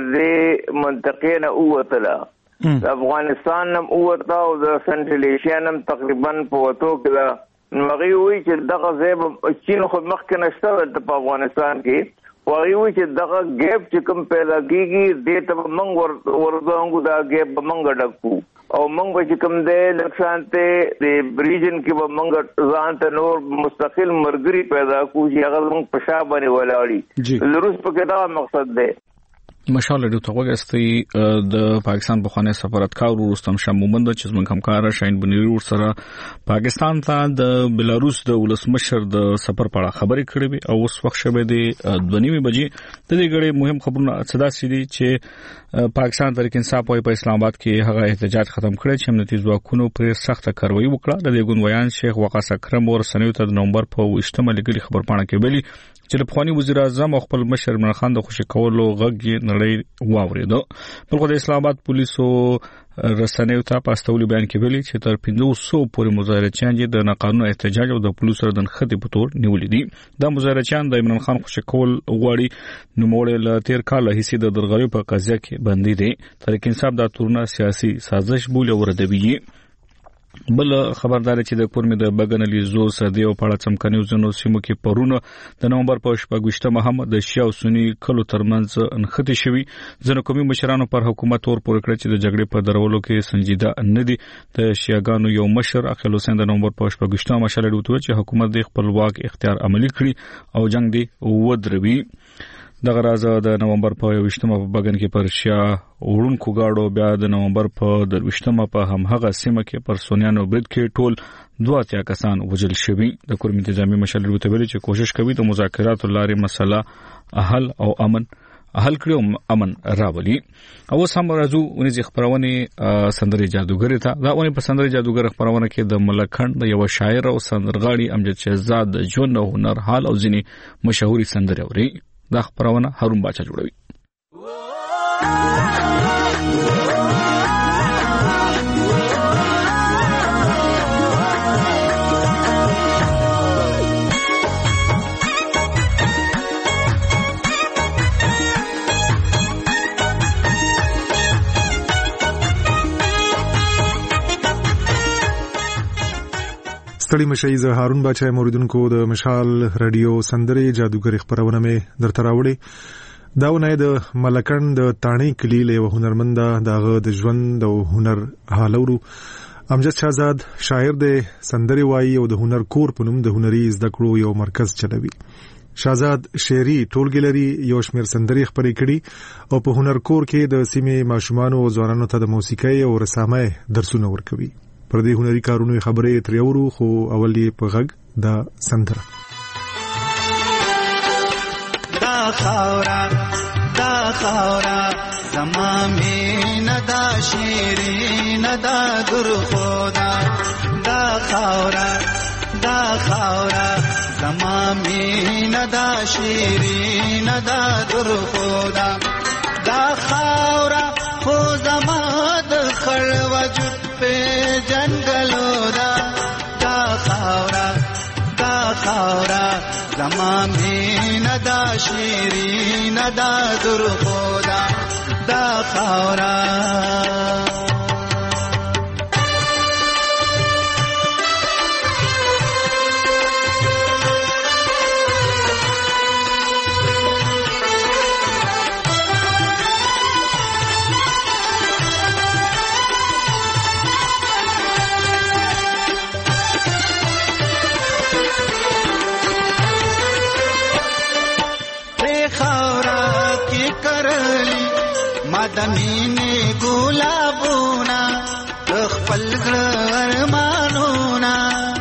د منطقې نه اوتله د افغانستان نم اوته او د سنټرل ایشیا نم تقریبا په وته کې نوغي وی چې دغه زیب چین خو مخکې نشته په افغانستان کې وایي چې دغه ګیپ چې کوم پیدا کیږي د ته موږ ورځو دا ګیپ موږ ډکو او موږ چې کوم د لکشانته د ریجن کې به موږ ځان ته نور مستقل مرګري پیدا کوو چې هغه موږ په شا باندې ولاړی لروس په کې دا مقصد دی. مشاله د توګه د پاکستان په خانه سفارتکار رستم شاه مومند چې زموږ همکار شاهین بنيري ور سره پاکستان ته د بلاروس د ولسمشر د سفر په اړه خبرې کړې وي او اوس وخت شوه د 2:30 بجې د دې غړي مهم خبرونه صدا سړي چې پاکستان تحریک انصاف په اسلام آباد کې هغه احتجاج ختم کړی چې امنیتي ځواکونو پر سخت کاروایی وکړه. د دې ګوندویان شیخ وقاص اکرم ور سنوي ته د نومبر په 28 لګلي خبرپاڼه کې ویلي چې د پخوانی وزیر اعظم او خپل مشر عمران خان د خوشی کولو غږ نړۍ واوریدو. بلکې د اسلام آباد پولیسو رسنیو ته پاستولي بیان کې ویلي چې تر 500 پورې مظاهرچیان د ناقانونه احتجاج او د پولیسو د خدای په تور نیولې دي. د مظاهرچیان د عمران خان خوشی کول غواړي نو موږ له تیر کال هیڅ د درغلي په قضیه کې باندې دي. تحریک انصاف دا تورونه سیاسي سازش بوله وردوي. بل خبردار چې د کورمې د بغنلی زو سدي او پاړه چمکنیو زنو سیمو کې پرونه د نومبر په 28 د شیا او سنی کلو ترمنځ انخته شوی. ځنه قومي مشرانو پر حکومت اور پورې کړ چې د جګړې په درولو کې سنجیده نه دي. د شیاګانو یو مشر اخیل حسین د نومبر په 28 مشاله وتو چې حکومت د خپل واک اختیار عملی کړي او جنگ دی ودروي. دغه راز د نومبر په 28 په بغن کې پر شیا وړونکو گاډو بیا د نومبر په 28 په همغه سیمه کې پر سونیانو برید کې ټول 2 کسان وژل شوي. د کورمې انتظامی مشر وتو ویلي چې کوشش کوي د مذاکراتو لارې مسله حل او امن حل کړو امن راولي. او سم راځو ونې خبرونه سندري جادوګر ته دا ونې په سندري جادوګر خبرونه کې د ملکند د یو شاعر او سندرغاړي امجد شهزاد ژوند او هنر حال او ځینی مشهوري سندري اوري. دا خبرونه هارون باچا جوړوي. ستړي مشي زه هارون باچا موریدونکو د مشال رادیو سندري جادوګر خبرونه مې درته راوړي. داونه د ملکند د تانی کلی له هنرمند دغه د ژوند او هنر حالورو امجد شهزاد شاعر د سندري وایي او د هنر کور په نوم د هنري زده کړو یو مرکز چلوي. شهزاد شعري ټولګي لري یو شمېر سندري خبرې کړي او په هنر کور کې د سیمې ماشومان او ځوانانو ته د موسیقۍ او رسامۍ درسونه ورکوي. پر دې هنري کارونو خبرې تریورو خو اول یې په غږ دا سندره دا خاورا زما مين دا شیرین دا گر خدا دا خاورا زما مين دا شیرین دا گر خدا دا خاورا خو زما د خړ وجود په جنگلو دا خاورا زما مين دا شیرین دا در خدا دا خاورا دمینه ګلابونه خپل ارمانونه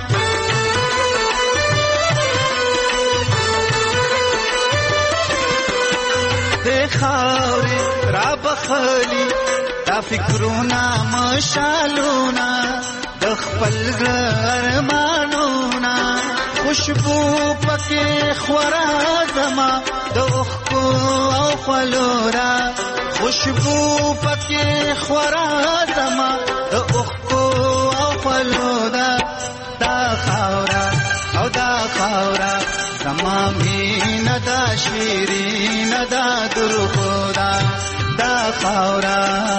د خاورې را بخلي دا فکرونه مشالونه د خپل ارمانونه خوشبو پکې خورا زما د اوښکو او خولورا خوشبو پکې خورا زما د اوښکو او خولورا دا خاورا او دا خاورا زما مینه دا شیرینه دا درخورا دا خاورا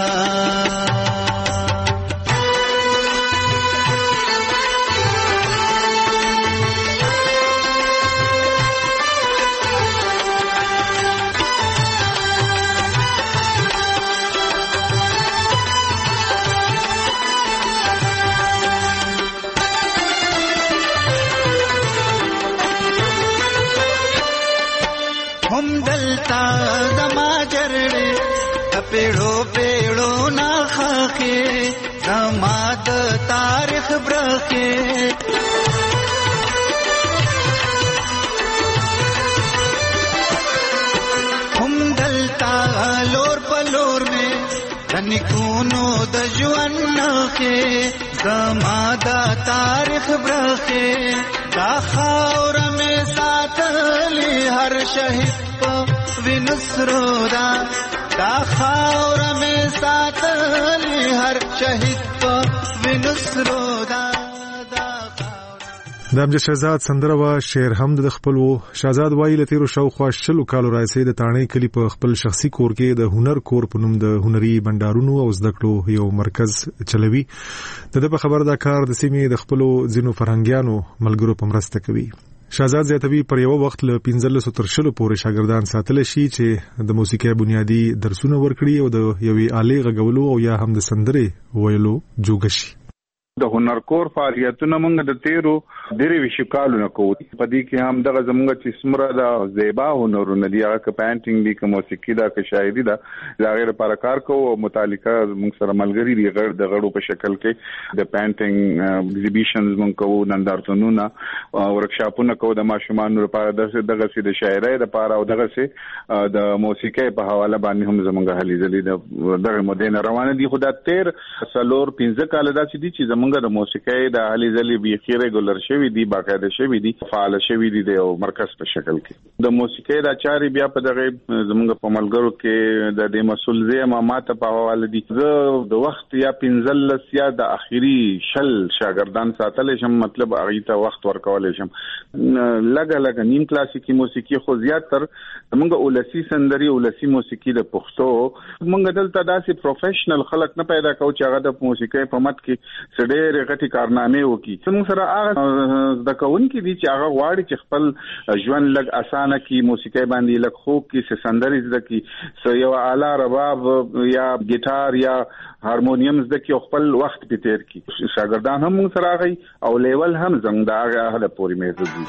هم دلتا زما جرړې پیړو پیړو نا خاخې زما د تاریخ برخې هم دلتا لور پلور میں دنکونو د ژوند نخې زما د تاریخ برخې دا خاوره مې ساتلې هر شهید په وینو سرودا دا خاوره مې ساتلې هر شهید په وینو سرودا د امجد شهزاد سندره وا شعر هم د خپل وو. شهزاد وایي له تیرو شاوخوا 100 کالو راځي د تانې کلی په خپل شخصي کور کې د هنر کور په نوم د هنري بندارونو او زده کړو یو مرکز چلوي. د په خبر دا کار د سیمې د خپل ځینو فرهنګیانو ملګرو په مرسته کوي. شهزاد زیاتوي پر یو وخت له 1500 تر 100 پورې شاګردان ساتل شي چې د موسیقي بنیادی درسونه ورکړي او د یوې آلې غږولو او یا هم د سندرې ویلو جوګ شي. د هنر کور فعالیتونه موږ د تیرو ډېرې وشي کالونه کوو. په دې کې هم دغه زموږ چې سمره د زیبا هنرونه دي هغه پینټینګ دي که موسیقي ده که شاعري ده دا غیر لپاره کار کوو او متعلقه موږ سره ملګري دي د غړو په شکل کې د پینټینګ ایگزیبیشنز موږ کوو نندارتونونه ورکشاپونه کوو د ماشومانو لپاره دغه سي د شاعرۍ لپاره او دغه سي د موسیقۍ په حواله باندې هم زموږ هلې ځلې دغه مدینه روانه دي. خو دا 13 کال داسې دي چې زموږ د موسیقۍ د هلې ځلې بيخي ریګولر شوی دي باقاعده شوی دي فعال شوی دي د مرکز په شکل کې. د موسیقۍ د چاري بیا په دغه زموږ په ملګرو کې د دې مسول زیما ماته په حواله دي. زه د وخت یا 15 یا د اخیری شل شاګردان ساتل شم مطلب اغه ته وخت ورکول شم. لګ نیم کلاسیکی موسیقي خو زیات تر موږ اولسی سندري اولسی موسیقي د پښتو موږ دلته داسې پروفیشنل خلک نه پیدا کوو چې هغه د موسیقۍ په مت کې ډېرې غټي کارنامې وکړي. موږ سره هغه د کوونکي دي چې هغه غواړي چې خپل ژوند لږ اسانه کړي موسیقۍ باندې لږ خوب کې سندري زده کړي یو اعلی رباب یا ګیټار یا هارمونیم زده کړي خپل وخت په تیر کړي. شاګردان هم موږ سره راغی او لیول هم زنګ دا هغه پوری مېزه دي.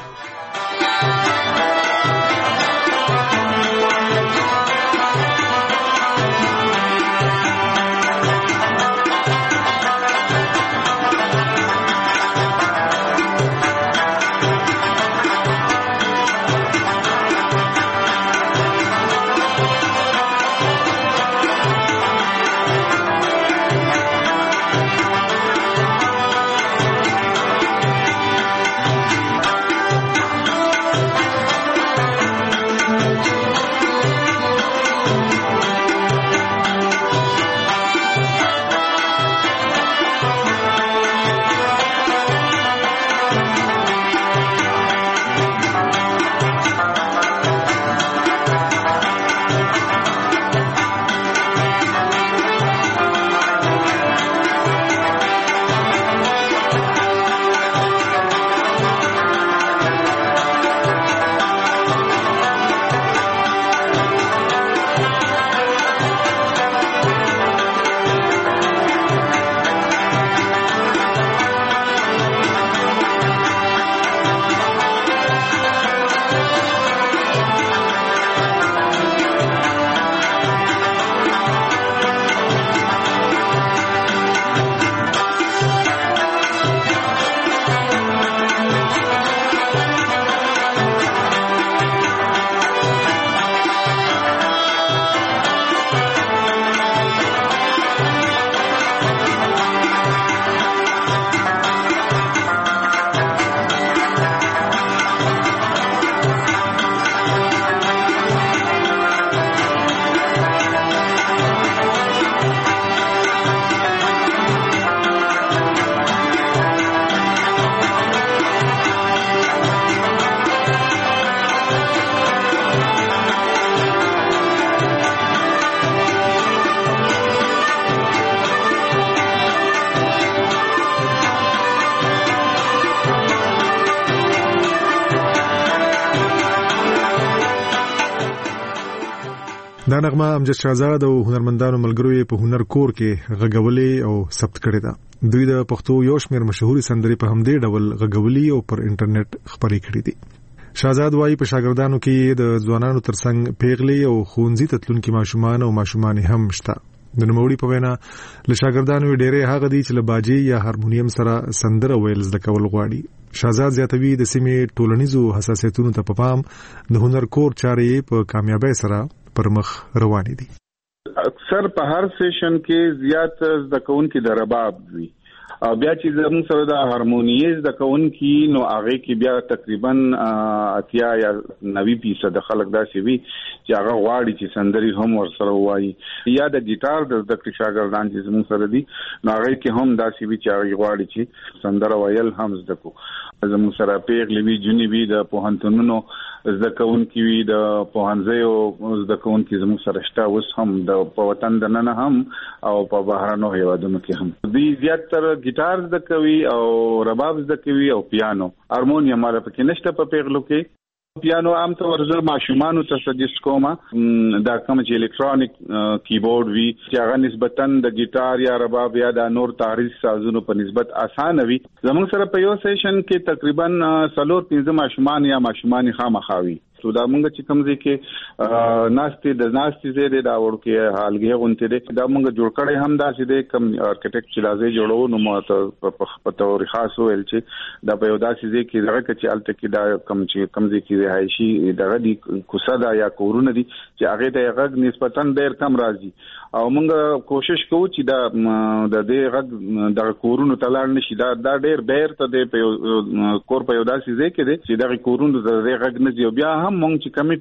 دا نغمه امجد شهزاد او هنرمندانو ملګرو په هنر کور کې غږولې او ثبت کړې ده. دوی د پښتو یو شمېر مشهوري سندرې په همدې ډول غږولې او پر انټرنیټ خپرې کړې دي. شهزاد وايي په شاګردانو کې د ځوانانو ترڅنګ پیغلې او خونځي تتلونکي ماشومان او ماشومان هم شته. د نوموړي په وینا له شاګردانو ډېرې هغه دي چې له باجې یا هارمونیم سره سندره ویل زده کول غواړي. شهزاد زیاتوي د سیمې ټولنیزو حساسیتونو ته په پام د هنر کور چارې په کامیابی سره پر مخ روانې دي. اکثر په هر سیشن کې زیات زده کوونکي د رباب وي او بیا چې زموږ سره د هارمونیز د کوونکی نو هغه کې بیا تقریبا 80 یا 90% خلک داسې وي چې هغه غواړي چې سندري هم ورسره وایي یا د ګیټار د شاګردان چې زموږ سره دي نو هغه کې هم داسې وي چې هغه غواړي چې سندره ویل هم زده کو. زموږ سره پیغلې وي جنې وي د پوهنتونونو زده کوونکي وي د پوهنځیو زده کوونکي زموږ سره شته اوس هم د په وطن دننه هم او په بهرانو هیوادونو کې هم. دوی زیاتره ګیټار زده کوي او رباب زده کوي او پیانو. هارمونیم مال پکې نشته په پیغلو کې. پیانو عام طور زه ماشومان ته سجست کوم دا کوم چې الکترونیک کیبورډ وی چې هغه نسبتاً د ګیټار یا رباب یا د نور تاریخ سازونو په نسبت اسانه وي. زموږ سره په یو سیشن کې تقریبا 4-5 ماشومان یا ماشومان خامخاوي. سو دا مونږ چې کوم ځای کې ناستې زیاده دا ورکه حالګي غونته دي دا مونږ جوړ کړی هم دا چې د کم آرکیټیکټ چې لازم جوړو نو ماته په تور خاص ویل چې دا په یو داسې ځای کې دغه چې الته کې دا کم ځای کې رهایشي دغه دي کوساده یا کورونه دي چې هغه د غږ نسبتاً ډېر کم راځي او مونږ کوشش کوو چې دا د دې غږ د کورونو تلار نشي دا ډېر بیر ته د کور په یو داسې ځای کې دي چې د کورونو د غږ نه دی بیا هم مونږ چې کمی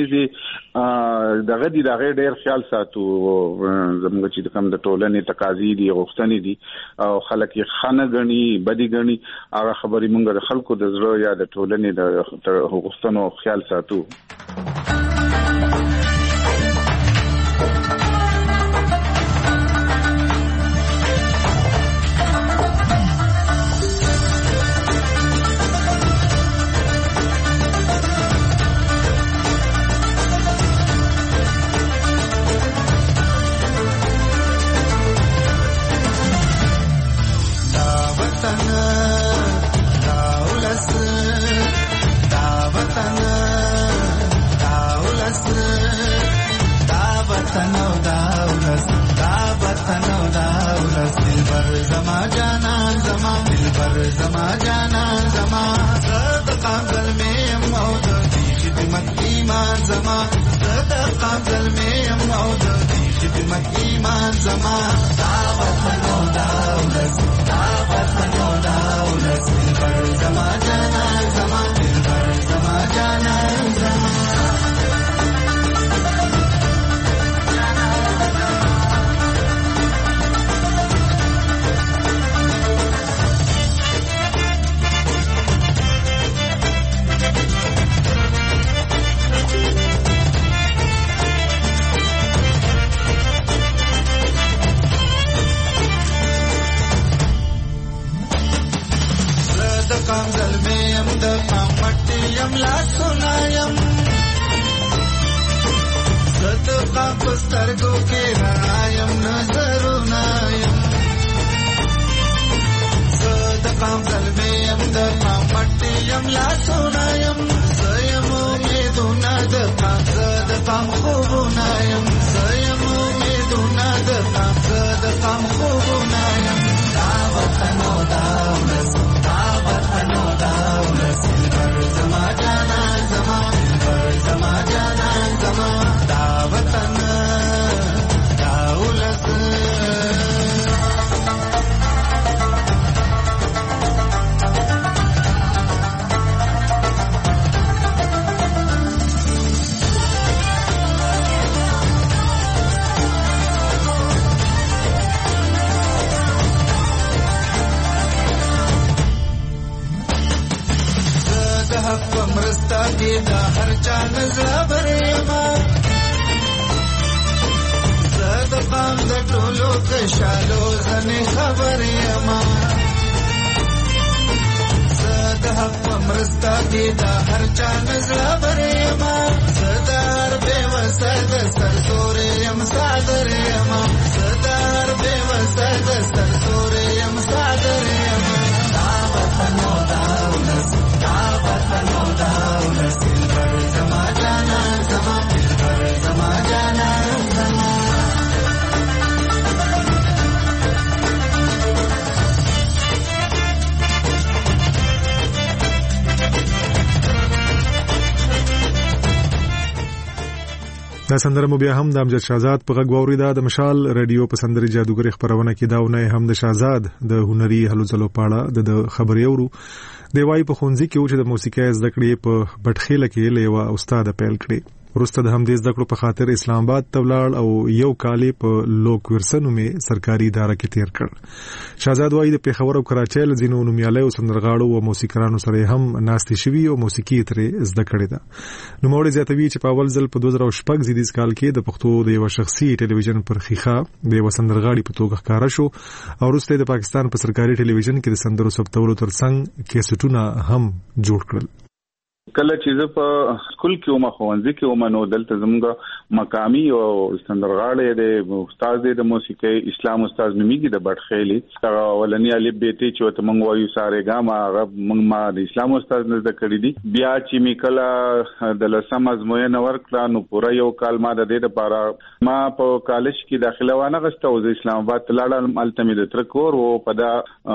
ټولنیزي دغه دي دغه ډېر خیال ساتو زموږ چې کوم د ټولنې تقاضې دي غوښتنې دي او خلک یې خانه غني بدی غني هغه خبرې مونږ د خلکو د زړه یا د ټولنې د غوښتنو خیال ساتو. حق مرستا دی دا هر چا نزړه برېما صدر بے وسد ستر سوریم صادر یما صدر بے وسد ستر سوریم صادر یما دا وطنو داولس دا وطنو داولس دلبر زما جانا زما دلبر زما جانا زما دا سندره مو بیا هم د امجد شهزاد په غږ واوریده. د مشال رادیو په سندري جادوګر خبرونه کې داونه هم د شهزاد د هنري هلو ځلو پاړه د خبري اورو دی وای په خونځي کې چې د موسیقي زده کړې په بټخېله کې لیوا استاد پیل کړی. ورسته د همدې زده کړو په خاطر اسلام آباد ته ولاړ او یو کال په لوک ورسنو می سرکاري اداره کې تیر کړ. شهزاد وای د پیښور او کراچۍ له ځینو نومیالیو سندرغاړو او موسیقارانو سره هم ناستې شوی او موسیقي ترې زده کړې ده. نو موږ زیاتوي چې په اول ځل په 2016 زیدیز کال کې د پښتو د یو شخصي ټلویزیون پر خيخه د یو سندرغاړي په توګه ښکارا شو او ورسته د پاکستان په سرکاري ټلویزیون کې د سندرو ثبتولو ترڅنګ کیسټونه هم جوړ کړل. کله چې زه په سکول کې ومه خوانځي کې ومه نو دلته زموږ مقامي او سندرغاړي د استاد د موسیقي اسلام استاد نومیږي د بټخېلي هغه ولني الف بیت چې ته مونږ وایو ساره ګاما هغه مونږ ما د اسلام استاد نه زده کړی دي. بیا چې می کله د لسم ازموینه ورکړه نو پوره یو کال ما د دې لپاره ما په کالج کې داخله وانه غسته او د اسلام آباد لاړم التمید تر کور او په دا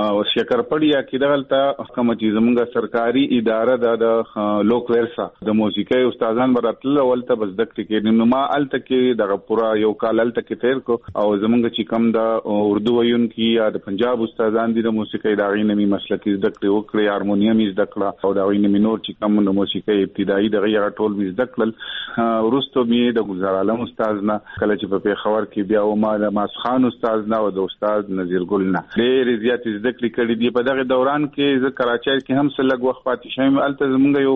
شکر پړیا کې دغلته کوم چې زموږ سرکاري اداره د لوک ورسا د موسیقي استادان براتل ولته بس دکته کې نو ما الته کې دغه پورا یو کال الته کې تیر کو او زمونږ چې کم د اردو ویون کې یا د پنجاب استادان دي د موسیقي د غینمي مسلکي دکته وکړي هارمونیم یې دکړه او د غینمي نور چې کم د موسیقي ابتدایي دغه ټول مې دکړل. ورستو مې د گلزار عالم استاد نه کله چې په پیښور کې بیا و ما د ماسخان استاد نه او د استاد نذیر ګل نه ډېر زیات ذکر کړی دی. په دغه دوران کې ز کراچۍ کې هم سلګ وخت پاتې شوم الته زمونږ یو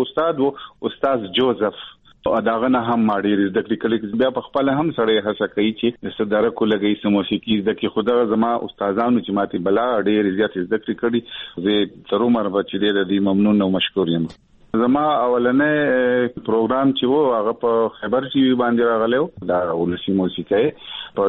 استاد جوزف داغه نه هم ماډیر د کلیکل بیا په خپل هم سره هڅه کوي چې د صدر کو لګي سم موسیقي د کی خدا زما استادانو چې ماتي بلا ډېر زیات ذکر کړي زه تر عمر بچی دې ممنون او مشکور یم. زما اولنې پروګرام چې وو هغه په خبر ټي وي باندې راغلو دا ولسی موسیقي په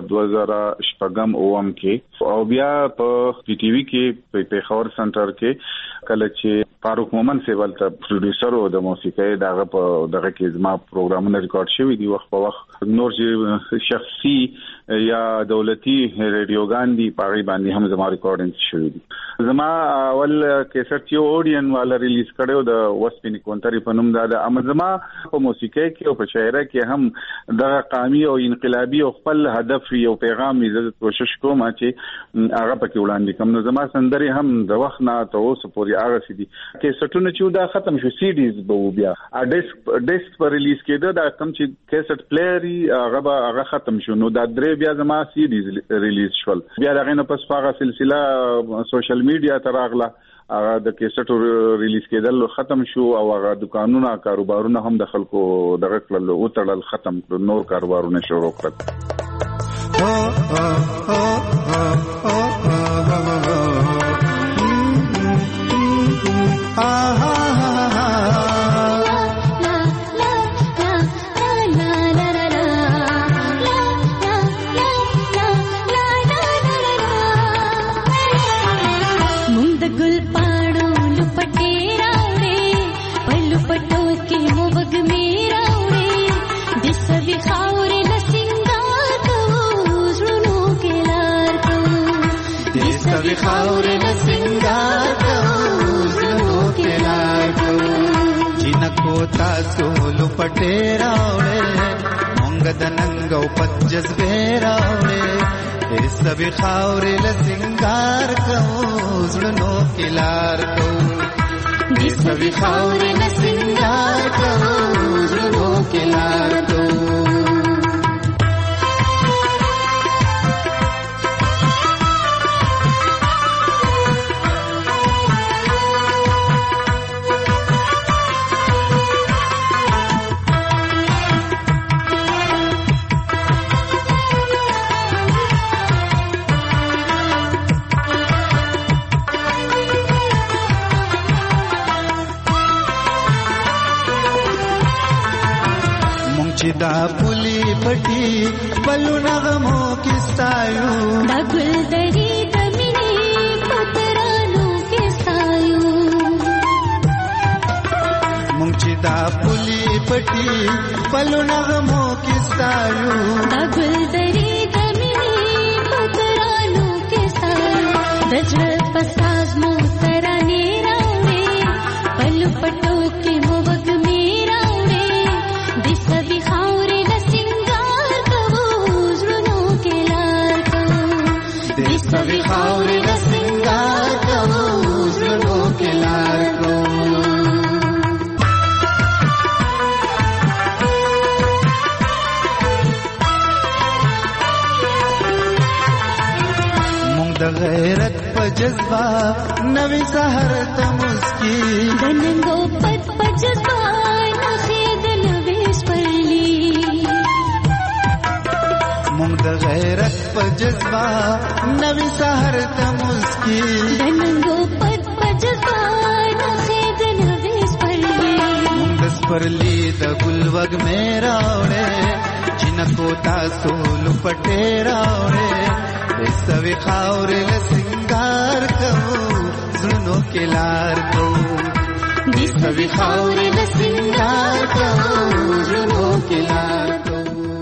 2014 اوم کې او بیا په پی ټي وي کې په پیښور سنټر کې کله چې فاروق مومن سیوال ته پروډوسر او د موسیقي دغه په دغه کې زما پروګرامونه ریکارډ شوی دی وخت په وخت نور چې شخصي یا دولتي رادیوګان دي پاغي باندې هم زما ریکارډینګ شوی دي. زما اول کیسټ یو اورډین والا ریلیز کړو د وسپینی کونتري په نوم دا د زما په موسیقي کې او په شاعرۍ کې هم د قومي او انقلابي او خپل هدف یو پیغام یې کوشش کوم چې هغه پکې وړاندې کوم. نو زما سندري هم د وخت نه ته اوس پورې هغه سدي کیسټونه چې دا ختم شو سی ډیز به بیا ډیسک پر ریلیز کېده دا کم چې کیسټ پلیری هغه ختم شو نو دا درې بیا زما سی ډیز ریلیز شول. بیا دغه نه پس هغه سلسله سوشل میډیا ته راغله هغه د کیسټ ریلیز کېدل ختم شو او هغه دکانونه کاروبارونه هم د خلکو دغه کړل او تړل ختم نور کاروبارونه شروع کړل. خاور نسنګار کو زړو کې لار کو جنکو تاسو لپټه راوړې مونږ د ننګو پجز بیراوړې سبي خاور نسنګار کو زړو کې لار کو سبي خاور نسنګار کو زړو کې لار کو چې دا پولی پټي بلو نغمو کې ستایو دا ګل دری د مینې پترانو کې ستایو مونږ چې دا پولی پټي بلو نغمو کې ستایو دا ګل دری د مینې پترانو کې ستایو د زړه پساز مو ترانه راوړې بلو پټو کې مو وګمې راوړې د سوي خاورې د سنگار کوو زړونو کې لار کوو د سوي خاورې د سنگار کوو زړونو کې لار کوو د غیرت په جذبه نوې سحر ته مسکی د ننګو پد په جذبه نخې د نوې سپرلی مونږ د غیرت په جذبه نوې سحر ته مسکی د ننګو پد په جذبه نخې د نوې سپرلی مونږ د سپرلی د ګل وګ مې راوړې جنکو تاسو لپټې راوړې سوي خاورې له سنگار کوو زړونو کې لار کوو د سوي خاورې له سنگار کوو زړونو کې لار کوو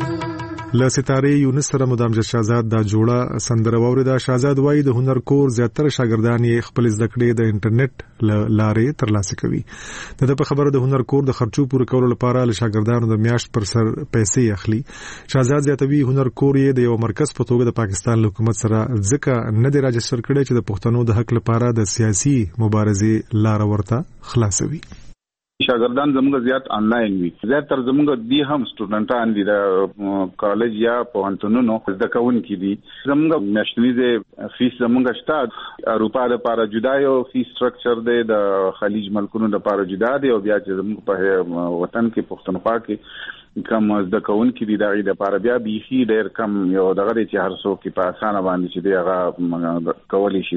له ستاره یونس سره مدامجد شهزاد دا جوړه سندره واوریده. شهزاد وایي د هنر کور زیاتره شاګردان یې خپل زده کړې د انټرنیټ لارې ترلاسه کوي. د په خبره د هنر کور د خرچو پوره کولو لپاره له شاګردانو د میاشت پر سر پیسې اخلي. شهزاد زیاتوي هنر کور یې د یو مرکز په توګه د پاکستان حکومت سره ځکه نه دی راجستر کړی چې د پښتنو د حق لپاره د سیاسي مبارزې لار ورته خلاصوي. شاګردان زموږ زیات آنلاین وي. زیاتره زموږ دي هم سټوډنټان دي د کالج یا پوهنتونونو زده کوونکي دي. زموږ میاشتنی فیس زموږ شته اروپا لپاره جدا یو فیس سټرکچر دی، د خلیج ملکونو لپاره جدا دی، او بیا چې زموږ په وطن کې پښتونخوا کې کم زده کوونکي دي دغه لپاره بیا بیخي ډېر کم یو دغه چې هر څوک په اسانه باندې چې دی هغه کولی شي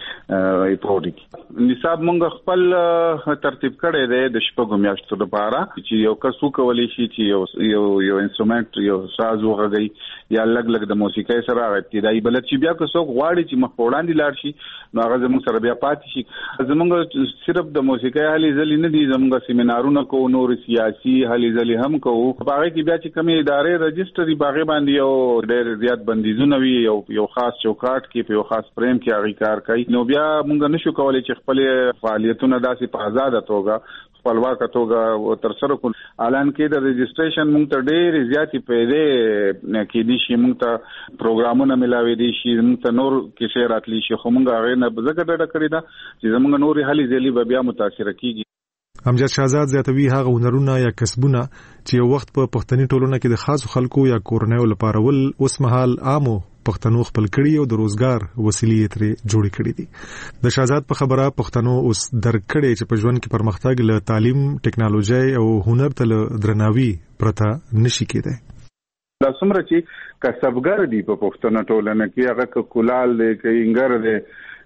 چې ایپورټ کی نصاب مونږ خپل ترتیب کړی دی د شپږو میاشتو لپاره چې یو کس کولی شي چې یو انسټرومنت یو ساز وغږي یا لګ د موسیقۍ سره ابتدایي بلد چې بیا که څوک غواړي چې مخ وړاندې لاړ شي نو هغه زموږ سره بیا پاتې شي. زموږ صرف د موسیقۍ هلې ځلې نه دي، زموږ سیمینارونه کوو، نور سیاسي هلې ځلې هم کوو. باغې کې بیا چې کومې ادارې رجسټري باغې باندې یو ډېر زیات بندیزونه وي، یو خاص چوکاټ کې په یو خاص فریم کې هغه کار کوي، نو بیا موږ نشو کولای چې خپل فعالیتونه داسې په آزاده توګه خپلواکه توګه تر سره کړو. الان کې د رجسټریشن موږ ته ډېر زیاتې پیسې کې دي شي، موږ ته پروګرامونه ملاوي دي شي، موږ ته نور کې راتلی شي، خو موږ هغه نه ځکه ډډه کړې ده چې زموږ نورې هلې ځلې به بیا متاثر کیږي. امجد شهزاد زیاتوي هغه هنرونه یا کسبونه چې یو وخت په پښتني ټولنه کې د خاصو خلکو یا کورنیو لپاره ول اوس مهال عامو پښتنو خپل کړي او د روزګار وسیلې ترې جوړې کړې دي. د شهزاد په خبره پښتنو اوس درکړي چې په ژوند کې پرمختګ له تعلیم، ټکنالوژي او هنر ته درناوي پرته نشي کېدای. دا څومره چې کسبګر دي په پښتنو ټولنه کې، هغه کولال دی، کینګر دی،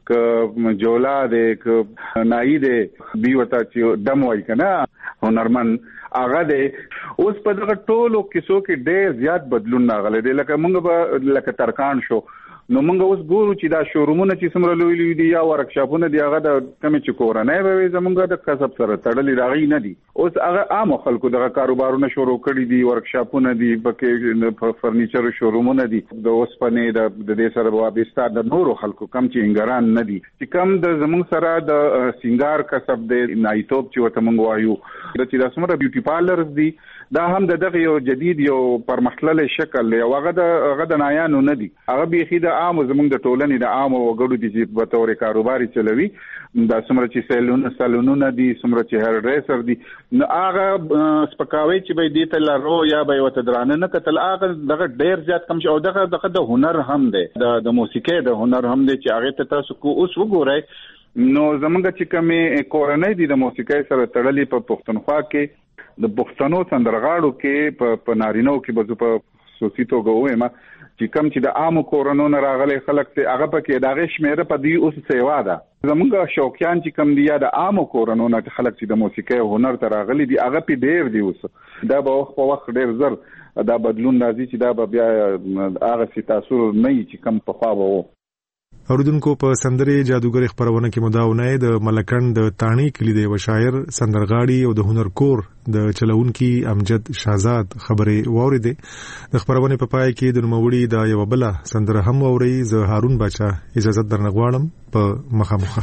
که جولا دی، که نایی دی، بیوتا چې دم وای کنه هنرمن هغه دی. اوس په دغه ټولو کیسو کې ډېر زیات بدلون راغلی دی. لکه موږ به لکه ترکان شو نو موږ اوس ګورو چې دا شورومونه چې څومره لوی لوی دي یا ورکشاپونه دي، هغه د کمې چې کورنۍ به وي زموږ د کسب سره تړلې راغی نه دي. اوس هغه عام خلکو دغه کاروبارونه شروع کړي دي، ورکشاپونه دي، پکې فرنیچر شورومونه دي، د اوسپنې د دې سره وابسته د نورو خلکو کم چې انګران نه دي چې کم د زموږ سره د سنگار کسب دی، نایتوب چې وته موږ وایو چې دا څومره بیوټي پارلرز دي، دا هم د دغه یو جدید یو پرمختللی شکل دی. هغه د نایانو نه دي، هغه بیخي د عامو زموږ د ټولنې د عامو وګړو دي چې په تور کاروباري چلوي. دا څومره چې سالونونه دي، څومره چې هیر ډریسر دي، نو هغه سپکاوي چې به دې ته لارو یا به وته درانه نه کتل، هغه دغه ډېر زیات کم شي. او دغه د هنر هم دی، د موسیقۍ د هنر هم دی چې هغه ته تاسو کو اوس وګورئ. نو زمونږ چې کومې کورنۍ دي د موسیقۍ سره تړلې په پښتونخوا کې د پښتنو سندرغاړو کې په نارینو کې به په خصوصي توګه وایم چې کم چې د عامو کورونو نه راغلي خلک ته هغه پکې دغه شمیره په دی اوس سیوا ده زمونږ شوقیان چې کم دي یا د عامو کورونو نه خلک چې د موسیقي او هنر ته راغلي دي هغه په ډېر دی اوس دا به وخت په وخت ډېر زر دا بدلون راځي چې دا به بیا هغه سي تاثیر نه چې کم په خوا وو. اوریدونکو په سندرې جادوګر خبرونه کې مداونه د ملکن د تانی کلی دی و شاعر سندرغاړي او د هنر کور د چلونکي امجد شاهزاد خبرې واوریدې. د خبرونه په پای کې د نوموړي د یو بل سندره هم اوري. زه هارون بچا اجازه درنغواړم په مخامخه.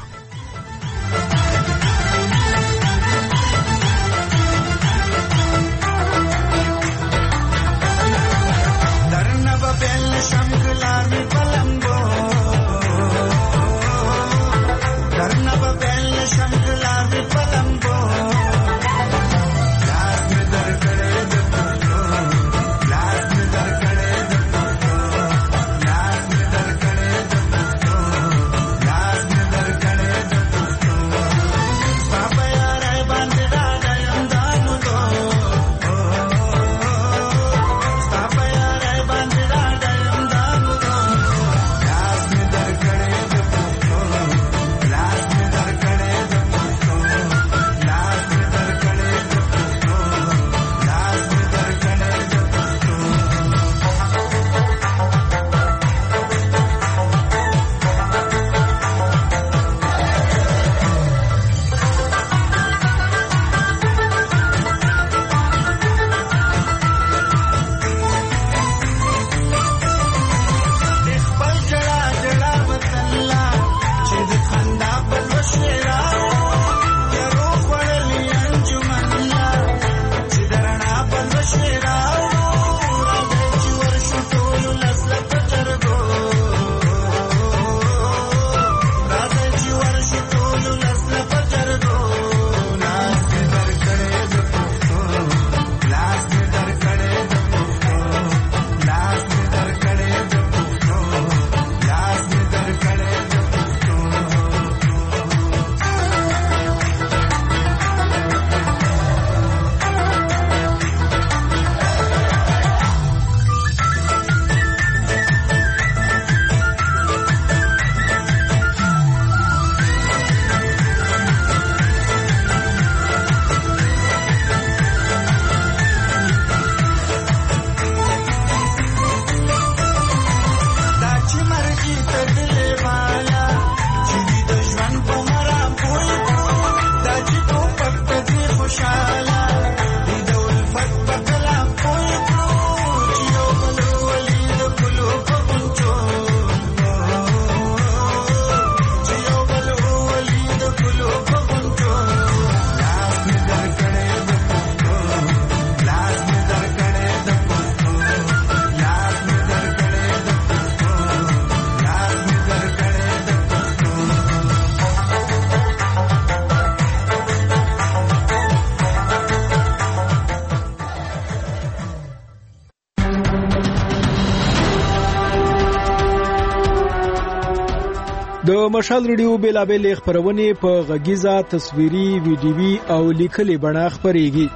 د مشال ریډیو بیلابل خبرونه په غږیزه تصویري ویډیوي او لیکلي بڼه خبريږي.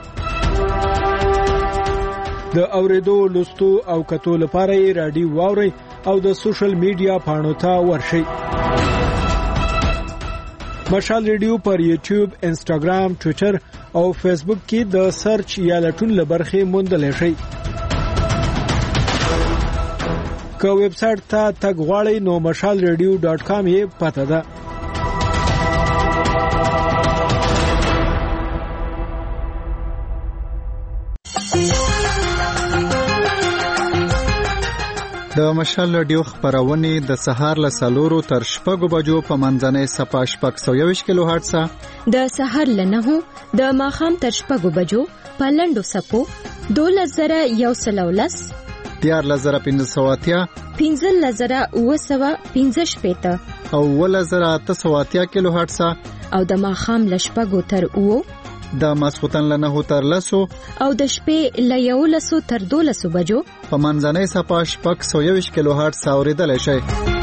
د اوریدو لوستو او کتو لپاره رادیو واوري او د سوشل میډیا پاڼو ته ورشي. مشال ریډیو پر یوټیوب، انسټاګرام، ټوئیټر او فیسبوک کې د سرچ یا لټون لبرخه موندل شي. که ویب سټ ته تګ غواړئ نو mashalradio.com یې پته ده. د مشال رادیو خبرونه د سهار له 4 تر 6 بجو په منځنۍ صفه 621 کیلو هرتز، د سهار له 9 د ماخام تر 6 بجو په لندو سپو 2110 14580 15915 او 1880 کیلو هرتز او د ماخام لشپګو تر او د ماسختن له 9 تر 10 او د شپې له 11 تر 12 بجو په منځنۍ صفه 621 کیلو هرتز اوریدل شي.